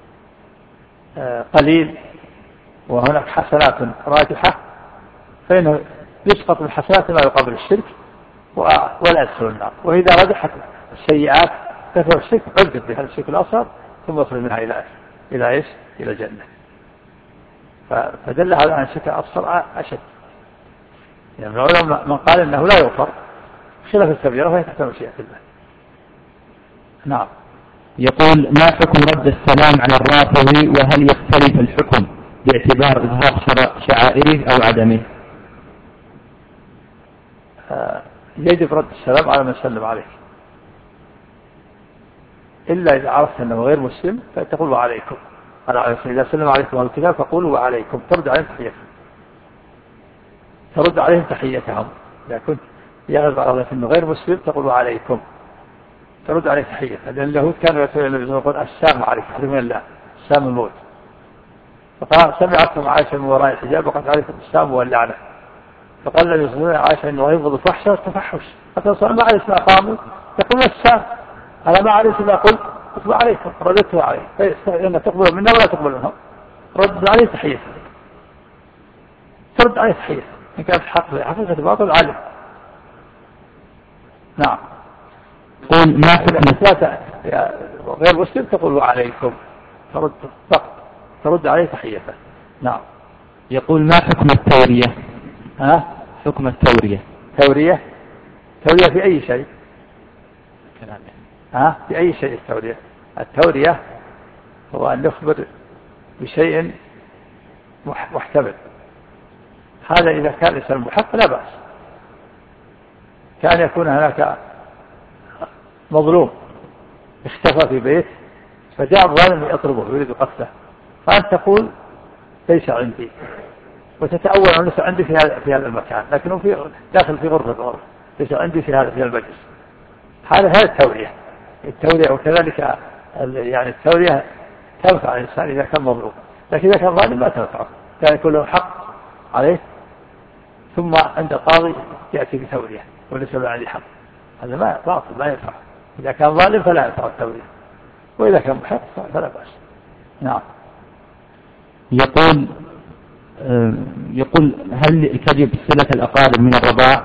قليل وهناك حسنات راجحة فإنه يسقط من حسنات ما يقابل الشرك ولا يدخل النار، وإذا رجحت السيئات كثر الشرك عذب بهذا الشرك الأصغر ثم يخرج منها إلى إلى إيش؟ إلى الجنة. فدل هذا عن الشرك الأصغر أشد، يعني من العلماء من قال إنه لا يغفر خلاف الكبيرة فهي تحت مشيئة الله. نعم. يقول ما حكم رد السلام على الرافضي، وهل يختلف الحكم باعتبار إظهار شعائره أو عدمه؟ آه يجب رد السلام على من سلم عليك، إلا إذا عرفت أنه غير مسلم فتقول وعليكم. إذا سلم عليكم أهل الكتاب فقولوا وعليكم، ترد عليهم تحيتهم، ترد عليهم تحيتهم. إذا كنت يغلب على أنه غير مسلم تقول وعليكم، ترد عليه تحية، لأن اليهود كانوا يقول السلام عليكم من الله، السلام الموت، فقال سمعتم عائشة من وراء الحجاب وقد عليكم السلام واللعنة، فقال الذي يصدقون عائشة إنه يبغض الفحش والتفحش، فتصل ما عليه ما قاموا يقول السلام على ما عليه ما قلت قلت عليكم رددته عليه، فإن تقبل منا ولا تقبل منهم، رد عليه تحية، ترد عليه تحية إن كانت حق حقيقة باطل عليه. نعم. قل ما حكم غير مسلم تقول وعليكم، ترد فقط ترد عليه تحيته. نعم. يقول ما حكم التورية؟ ها؟ حكم التورية. تورية تورية في أي شيء؟ ها؟ في أي شيء التورية؟ التورية هو أن نخبر بشيء محتمل، هذا إذا كان الإنسان محق لا بأس. كان يكون هناك مظلوم اختفى في بيت فجاء الظالم يطلبه يريد قتله، فأنت تقول ليس عندي وتتأول أنه ليس عندي في هذا في هذا المكان، لكنه في داخل في غرفة غرفة ليس عندي في هذا في المجلس. هذا هذا التورية. التورية وكذلك يعني التورية تنفع الإنسان إذا كان مظلوم، لكن إذا كان ظالم لا تنفعه، كان يكون له حق عليه ثم عند القاضي يأتي بتورية وليس له عليه حق، هذا ما باطل ما ينفع. إذا كان ظالم فلا ينفع التورية، وإذا كان محق فلا بأس. نعم. يقول يقول هل تجب صلة الأقارب من الرضاع؟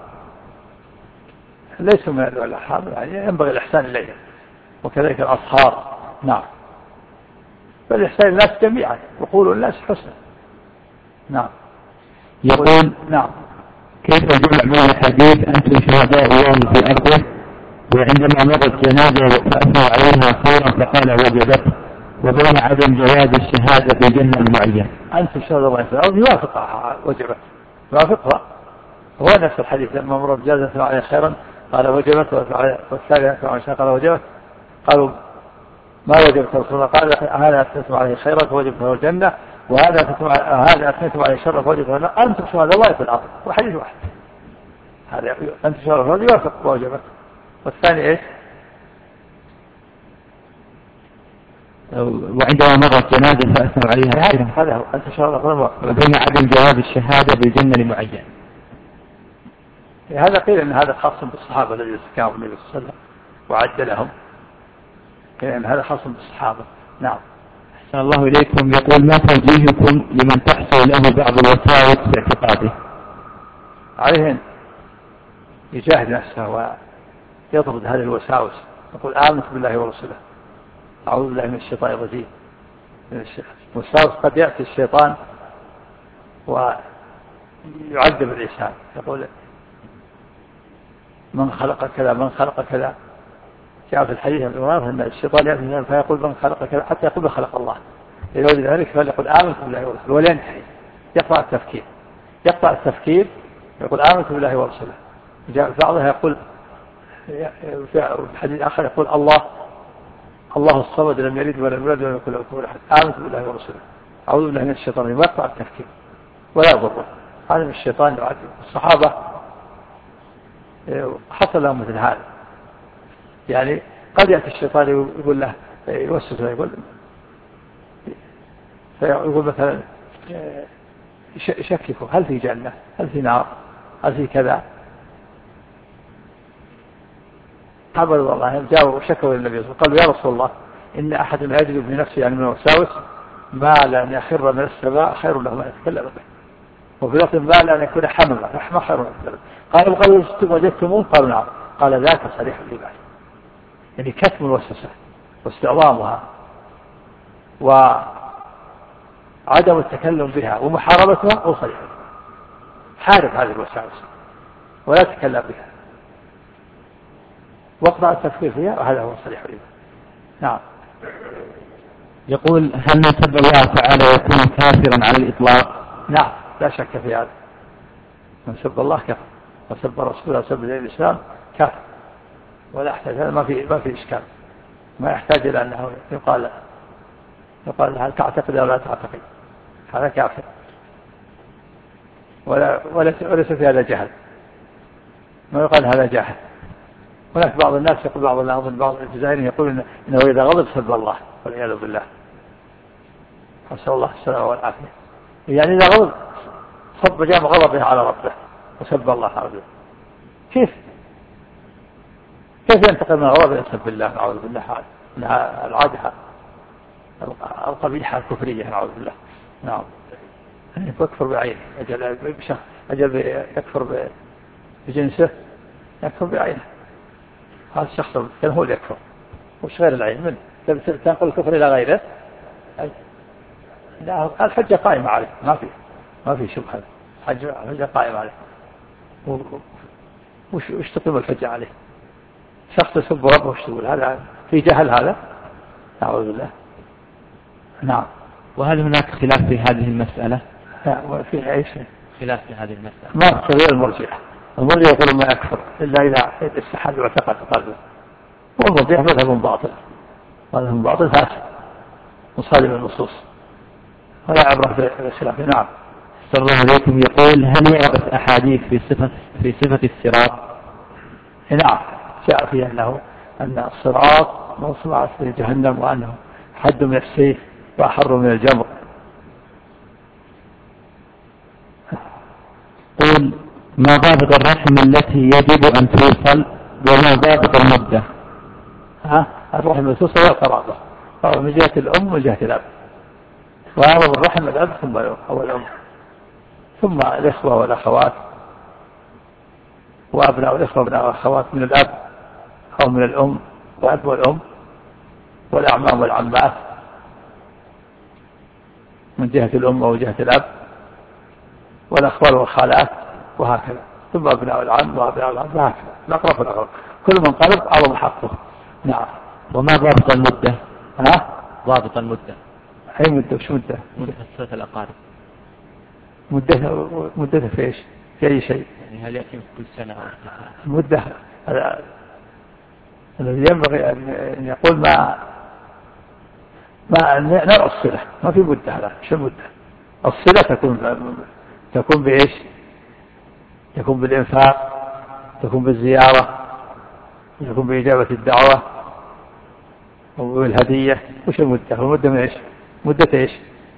ليس من الأرحام، يعني ينبغي الإحسان إليهم وكذلك الأصهار. نعم. فالإحسان الناس جميعا وقولوا الناس حسنا. نعم. يقول نعم كيف الجمع بين الحديث أنتم شهداء الله في أرضه وعندما مرت جنازة فأثنوا عليها خيرا فقال وجدت، وبين عدم جواز الشهادة في جنة معين؟ أنتم شهداء الله في الأرض يوافقها وجبت، يوافقها هو نفس الحديث لما مرت جنازة عليها خيرا قال وجبت، والثانية قال وجبت، قالوا ما وجبت رسول الله قال هذا تسمع عليه خيرا فوجبت له الجنة، وهذا هذا أثنيتم عليه شر فوجب أن تشهد الله في الأرض، وحديث واحد هذا أن تشهد الله يوافق واجبك. والثاني إيش؟ وعندما مرت جنازة فأثنوا عليها هذا هو أن تشهد الله، وبين عدم جواز الشهادة بالجنة لمعين. هذا قيل أن هذا خاص بالصحابة الذين كانوا النبي صلى الله عليه وسلم وعد لهم، قيل أن هذا خاص بالصحابة. نعم. أحسن الله إليكم. يقول ما توجيهكم لمن تحصل له بعض الوساوس في اعتقاده؟ عليه أن يجاهد نفسه ويطرد هذه الوساوس، يقول آمنت بالله ورسوله، أعوذ بالله من الشيطان الرجيم. الوساوس قد يأتي الشيطان ويعذب الإنسان، يقول من خلق كذا من خلق كذا. جاء في الحديث أن الشيطان يأتي فيقول من خلق كذا حتى يقول خلق الله، لذلك ذلك فليقول آمنت بالله ورسوله ولا ينتهي، يقطع التفكير يقطع التفكير يقول آمنت بالله ورسوله. جاء في بعضها يقول في الحديث آخر يقول الله الله الصمد لم يلد ولم يولد ولم يكن له كفوا أحد، آمنت بالله ورسوله، أعوذ بالله من الشيطان. يقطع التفكير ولا يضره، هذا من الشيطان يعذب. الصحابة حصل لهم مثل هذا، يعني قد يأتي الشيطان يقول له يوسوس له يقول فيقول مثلا يشككه هل في جنة هل في نار هل في كذا. حبل الله جاءوا وشكوا للنبي صلى الله عليه وسلم قالوا يا رسول الله إن أحد يجد بنفسه يعني من الوساوس ما لأن يخر من السماء خير له ما يتكلم به، وفي لفظ ما لأن يكون حمما رحمة خير من يتكلم. قالوا قالوا وجدتموه قالوا نعم. قال ذاك صريح الإيمان، يعني كتم الوسوسة واستعظامها وعدم التكلم بها ومحاربتها هو صريح. حارب هذه الوساوس ولا تتكلم بها واقطع التفكير فيها، وهذا هو صريح الإيمان. نعم. يقول هل من سب الله تعالى يكون كافرا على الإطلاق؟ نعم لا شك في هذا، من سب الله كفر، وسب رسوله وسب دين الإسلام كافر، ولا يحتاج، هذا ما في ما في إشكال، ما يحتاج إلى أنه يقال يقال هل تعتقد أو لا تعتقد، هذا كافر ولا وليس في هذا جهل، ما يقال هذا جاهل. هناك بعض الناس يقول بعض الناس بعض الجزائريين يقول إنه إذا غضب سب الله والعياذ بالله، نسأل الله السلامة والعافية. يعني إذا غضب صب جام غضبه على ربه وسب الله عز. كيف كيف ينتقل من غضبه يسب الله نعوذ بالله؟ انها العاده القبيحه الكفريه نعوذ بالله. نعم يكفر بعينه، اجل اجل يكفر بجنسه، يكفر بعينه. هذا الشخص كان هو اللي يكفر، وش غير العين من تنقل الكفر الى غيره. لا الحجه قائمه عليه، ما في ما في شبهه، الحجه قائمه عليه. وش وش تقيم الحجه عليه؟ شخص يسب ربه وش تقول؟ هذا في جهل، هذا نعوذ بالله. نعم. وهل هناك خلاف في هذه المسألة؟ لا في ايش خلاف في هذه المسألة؟ ما غير المرجئة. المرجئة يقول ما يكفر إلا إذا استحل واعتقد قلبه، والمرجئة مذهب باطل، مذهب باطل فاسد مصادم النصوص، ولا عبرة في الخلاف. نعم. صلى الله عليكم. يقول هل يعرف أحاديث في صفة في صفة الصراط؟ نعم جاء فيه أنه أن الصراط موصوعة في جهنم، وأنه حد من السيف وأحر من الجمر. قل ما ضابط الرحم التي يجب أن توصل، وما ضابط المدة؟ ها الرحم التي توصل والقرابة، من جهة الأم ومن جهة الأب، وأعرض الرحم الأب ثم أو الأم، ثم الإخوة والأخوات وأبناء الإخوة وأبناء الأخوات من الأب أو من الأم، والأب والأم والأعمام والعمات من جهة الأم أو جهة الأب، والأخوال والخالات، وهكذا، ثم أبناء العم وأبناء العم، وهكذا الأقرب والأقرب، كل من قرب عرض حقه. نعم. وما ضابط المدة؟ ها ضابط المدة. أي مدة؟ وش مدة؟ مدة صلة الأقارب. مدة مدة في إيش؟ في أي شيء؟ يعني هل يأتي كل سنة أو المدة الذي ينبغي أن يقول ما ما نرى الصلة، ما في مدة. هذا شو مدة؟ الصلة تكون تكون بإيش؟ تكون بالإنفاق، تكون بالزيارة، تكون بإجابة الدعوة والهدية. وش المدة؟ المدة من إيش؟ مدة إيش؟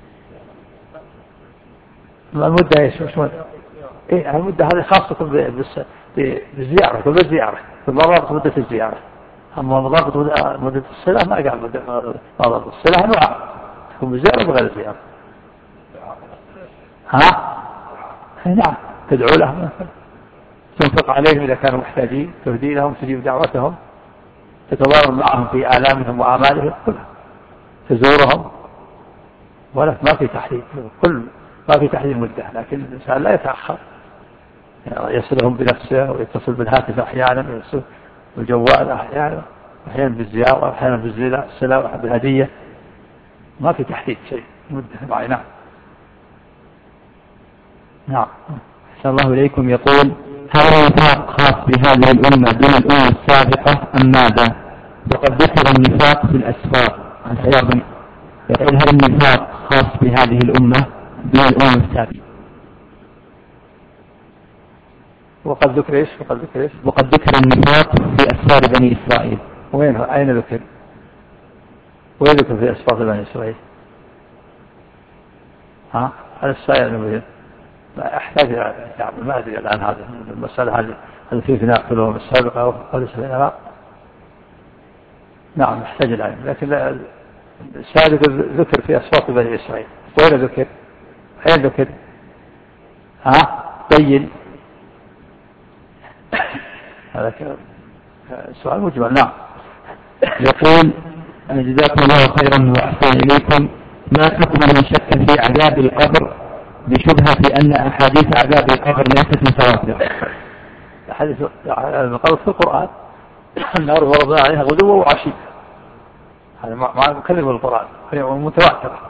المدة إيش؟ وش مدة؟ إيه المدة هذه خاصة بالزيارة، كل بالزيارة، بالضبط مدة الزيارة. أما مضافة مدة الصلة ما قال مدة مضافة الصلة أنواع، تكون بالزيارة بغير الزيارة. ها؟ نعم، تدعو لهم، تنفق عليهم إذا كانوا محتاجين، تهدي لهم، تجيب دعوتهم، تتضامن معهم في آلامهم وأعمالهم كلها، تزورهم. ولكن ما في تحديد، كل ما في تحديد مدة، لكن الإنسان لا يتأخر، يعني يصلهم بنفسه ويتصل بالهاتف أحيانا، ويصل بالجوال أحيانا، أحيانا بالزيارة، أحيانا بالصلة، وأحيانا بالهدية. ما في تحديد شيء مدة معينة. نعم. أحسن الله إليكم. يقول: هل النفاق خاص بهذه الأمة دون الأمة السابقة أم ماذا؟ وقد ذكر النفاق في الأسفار. يقول: هل النفاق خاص بهذه الأمة دون الأمة السابقة؟ وقد ذكر إيش؟ وقد ذكر إيش؟ وقد ذكر النفاق في أسفار بني إسرائيل. وين؟ أين ذكر؟ وين ذكر في أسفار بني إسرائيل؟ ها؟ هذا السائل المهم لا أحتاج يعني ما أدري الآن هذا المسألة هذه هل في ثناء في الأمم السابقة أو ليس في ثناء؟ نعم يحتاج العلم، لكن السابق ذكر في أسفار بني إسرائيل. وين ذكر؟ أين ذكر؟ ها؟ بين. هذا سؤال مجمل. نعم. يقول: جزاكم الله خيرا وأحسن إليكم، ما حكم من شك في عذاب القبر بشبهة أن أحاديث عذاب القبر ليست متواترة؟ أحاديث عذاب القبر في القرآن النار وربنا عليها غدوة وعشية، هذا مع مكلم القرآن متواترة.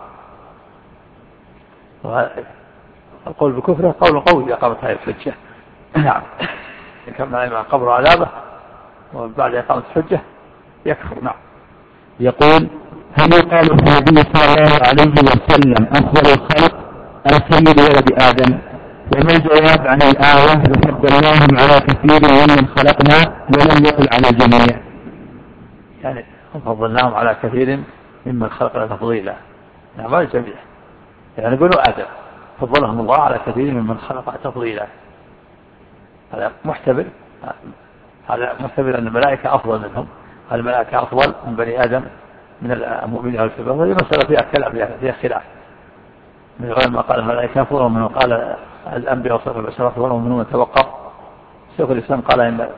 القول بكفره قول قوي إذا قامت هذه الحجة. نعم. كم نعلم عن قبر عذابه وبعد إقامة الحجة يكفر. نعم. يقول: هل يقال في النبي صلى الله عليه وسلم أفضل الخلق أم سيد ولد آدم؟ وما الجواب عن الآية: وفضلناهم على كثير ممن خلقنا ولم يقل على الجميع؟ يعني فضلناهم على كثير ممن خلقنا تفضيلا، نعم على الجميع، يعني نقولوا آدم فضلهم الله على كثير ممن خلق تفضيلا. هذا محتمل، هذا محتمل أن الملائكة أفضل منهم، الملائكة أفضل من بني آدم من المؤمنين والكفار. هذه مسألة فيها كلام، فيها خلاف، من غير ما قال الملائكة أفضل ومن قال الأنبياء والصالحين والبشر أفضل ومن من توقف. شيخ الإسلام قال إن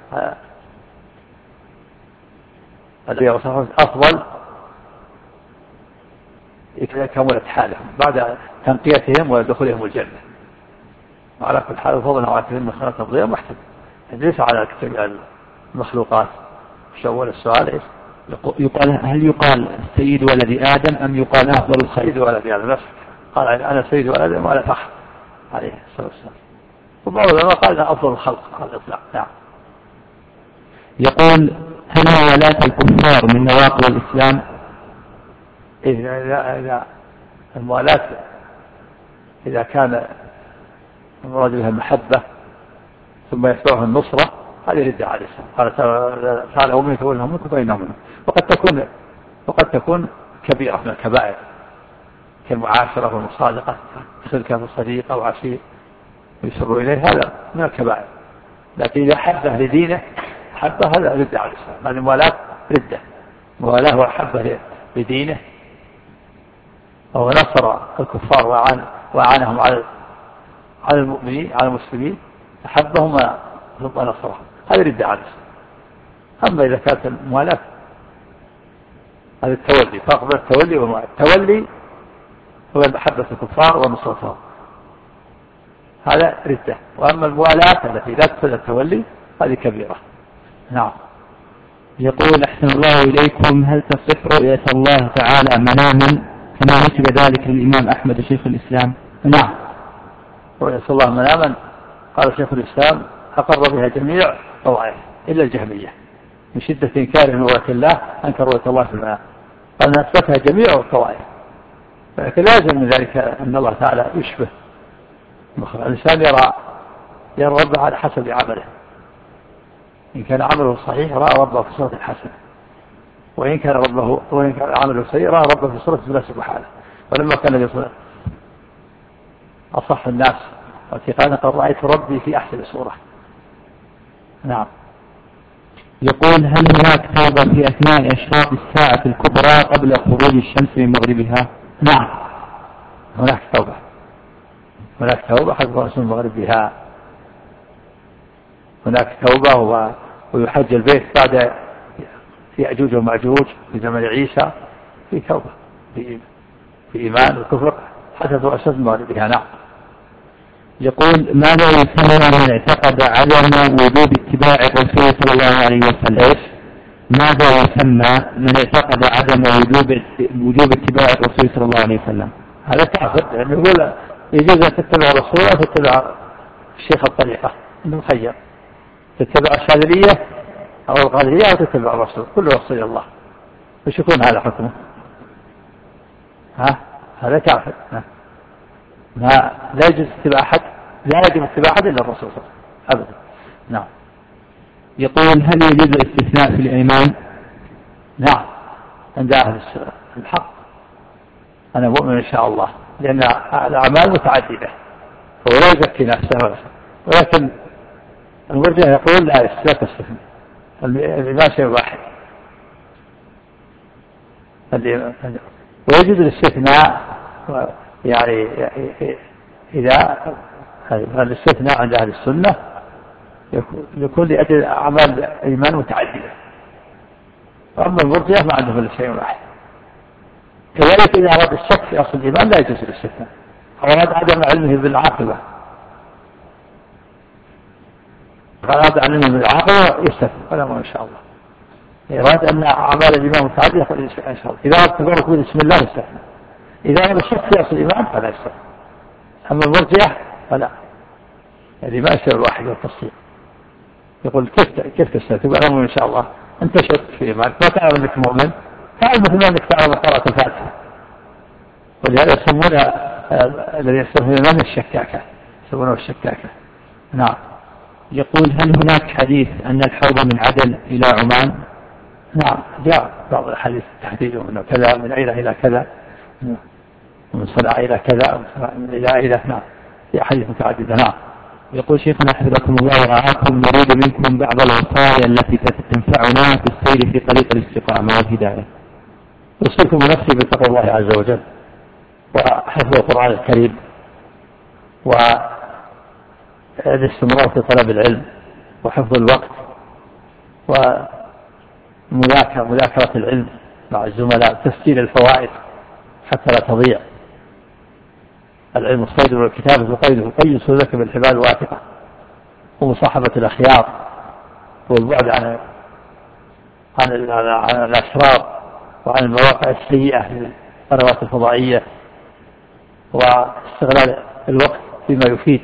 الأنبياء والصالحين أفضل إذا كملت حالهم بعد تنقيتهم ودخولهم الجنة. وعلى كل حال فضلنا على كثير من خلق تفضيلا محتمل، ليس على كثير المخلوقات. شوال السؤال إيش؟ يقال: هل يقال سيد ولد آدم أم يقال أفضل الخلق؟ سيد ولد آدم نفسه قال أنا سيد ولد آدم وأنا فخر عليه الصلاة والسلام. وبعض العلماء قال أفضل الخلق على الإطلاق. نعم. يقول: هل موالاة الكفار من نواقض الإسلام؟ إذا إذا الموالاة إذا كان المراد بها المحبة ثم يتبعه النصرة هذه ردة على الإسلام. قال تعالى: ومن يتولهم منكم فإنهم منهم. وقد تكون وقد تكون كبيرة من الكبائر كالمعاشرة والمصادقة، تخذ كان صديقة وعشير ويسر إليه، هذا من الكبائر. لكن إذا حبه لدينه حبه هذا ردة على الإسلام. هذه موالاة ردة، موالاة وحبه لدينه أو نصر الكفار وعان وعانهم على على المؤمنين على المسلمين، أحبهم ثم نصرهم، هذا ردة على الإسلام. أما إذا كانت الموالاة هذا التولي، فرق بين التولي والموالاة. التولي هو محبة الكفار ونصرتهم، هذا ردة. وأما الموالاة التي لا تقتضي التولي هذه كبيرة. نعم. يقول: أحسن الله إليكم، هل تصح رؤية الله تعالى مناما كما نسب ذلك للإمام أحمد شيخ الإسلام؟ نعم، رؤية الله مناما قال شيخ الإسلام أقر بها جميع الطوائف إلا الجهمية من شدة إنكارهم رؤية الله، أنكر رؤية الله في المنام، قال أثبتها جميع الطوائف لكن لازم من ذلك أن الله تعالى يشبه المخلوق. الإنسان يرى يرى ربه على حسب عمله، إن كان عمله صحيح رأى ربه في صورة حسنة، وإن كان ربه وإن كان عمله سيء رأى ربه في صورة لا سبحانه. ولما كان يصل أصح الناس واتقانا قد رأيت ربي في أحسن صورة. نعم. يقول هل هناك توبة في أثناء أشراط الساعة الكبرى قبل خروج الشمس من مغربها؟ نعم هناك توبة، هناك توبة قبل خروج من مغربها، هناك توبة ويحج البيت بعد يأجوج ومأجوج في زمن عيسى، في توبة في إيمان وكفر حتى تؤسس من مغربها. نعم. يقول ماذا يسمى من اعتقد عدم وجوب اتباع الرسول صلى الله عليه وسلم؟ ماذا يسمى من اعتقد عدم وجوب وجوب اتباع الرسول صلى الله عليه وسلم؟ هذا كافر، يعني يقول يجوز أن تتبع الرسول أو تتبع الشيخ الطريقة، إنه مخير، تتبع الشاذلية أو القادرية أو تتبع الرسول، كل رسول الله، وش يكون هذا حكمه؟ ها هذا كافر. لا لا يجوز اتباع أحد، لا يجب اتباع أحد إلا الرسول صلى الله عليه وسلم أبدا. نعم. يقول هل يجوز الاستثناء في الإيمان؟ نعم عند أهل الحق، أنا مؤمن إن شاء الله، لأن الأعمال متعددة فهو لا يزكي نفسه، ولكن المرجع يقول لا لا تستثنى، الإيمان شيء واحد. ويجوز الاستثناء يعني إذا الاستثناء عند أهل السنة يكون لأجل أعمال الإيمان متعددة، وأما المرجئة ما عندهم إلا شيء واحد. كذلك إذا أراد الشك في أصل الإيمان لا يجوز الاستثناء، أو أراد عدم علمه بالعاقبة، أراد علمه بالعاقبة يستثنى ولا ما إن شاء الله. إراد أن أعمال الإيمان متعددة فإن شاء الله. إذا أراد تبارك بسم الله يستثنى، إذا أراد الشك في أصل الإيمان فلا يستثنى. أما المرجئة فلا، يعني ما يصير الواحد والتصديق. يقول كيف كيف تستثنى؟ تقول أنا إن شاء الله أنت شك في إيمانك ما تعلم أنك مؤمن، تعلم مثل ما أنك تعلم قراءة الفاتحة. ولهذا يسمون الذي يستثنى الإيمان الشكاكة، يسمونه الشكاكة. نعم. يقول هل هناك حديث أن الحوض من عدن إلى عمان؟ نعم جاء بعض الحديث تحديده أنه كذا من أين إلى كذا، من صنعاء إلى كذا، من إلى إلى نعم، في أحاديث متعددة. نعم. يقول شيخنا حفظكم الله ورعاكم نريد منكم بعض الوصايا التي تنفعنا في السير في طريق الاستقامة والهداية. أوصيكم بنفسي بتقوى الله عز وجل وحفظ القرآن الكريم والاستمرار في طلب العلم وحفظ الوقت ومذاكرة مذاكرة العلم مع الزملاء، تسجيل الفوائد حتى لا تضيع العلم، الصيد والكتابة وقيده، قيد سلوك بالحبال الواثقة، ومصاحبة الأخيار، والبعد عن عن عن الأشرار وعن المواقع السيئة للقنوات الفضائية، واستغلال الوقت فيما يفيد،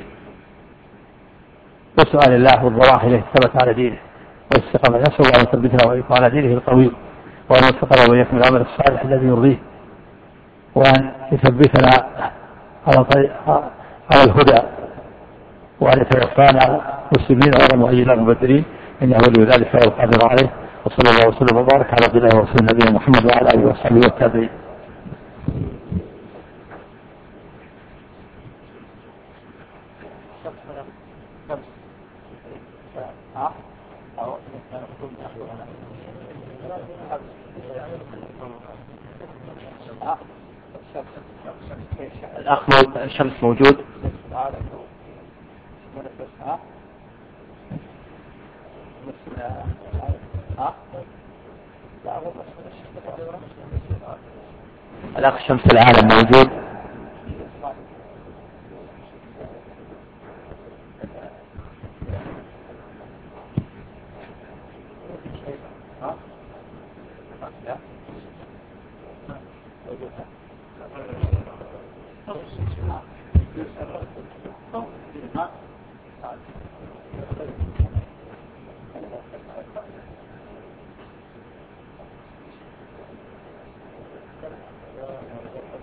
وسؤال الله والضراح إليه الثبت على دينه والاستقامة. نسأل الله أن يثبتنا وإياكم على دينه القويم، وأن يوفقنا وإياكم العمل الصالح الذي يرضيه، وأن يثبتنا على طريق على الهدى، وأن يتوفانا مسلمين غير مؤيدين مبدلين، إنه ولي ذلك والقادر عليه. وصلى الله وسلم وبارك على عبد الله ورسوله نبينا محمد وعلى آله وصحبه والتابعين. الأخ الشمس موجود. الأخ شمس العالم موجود.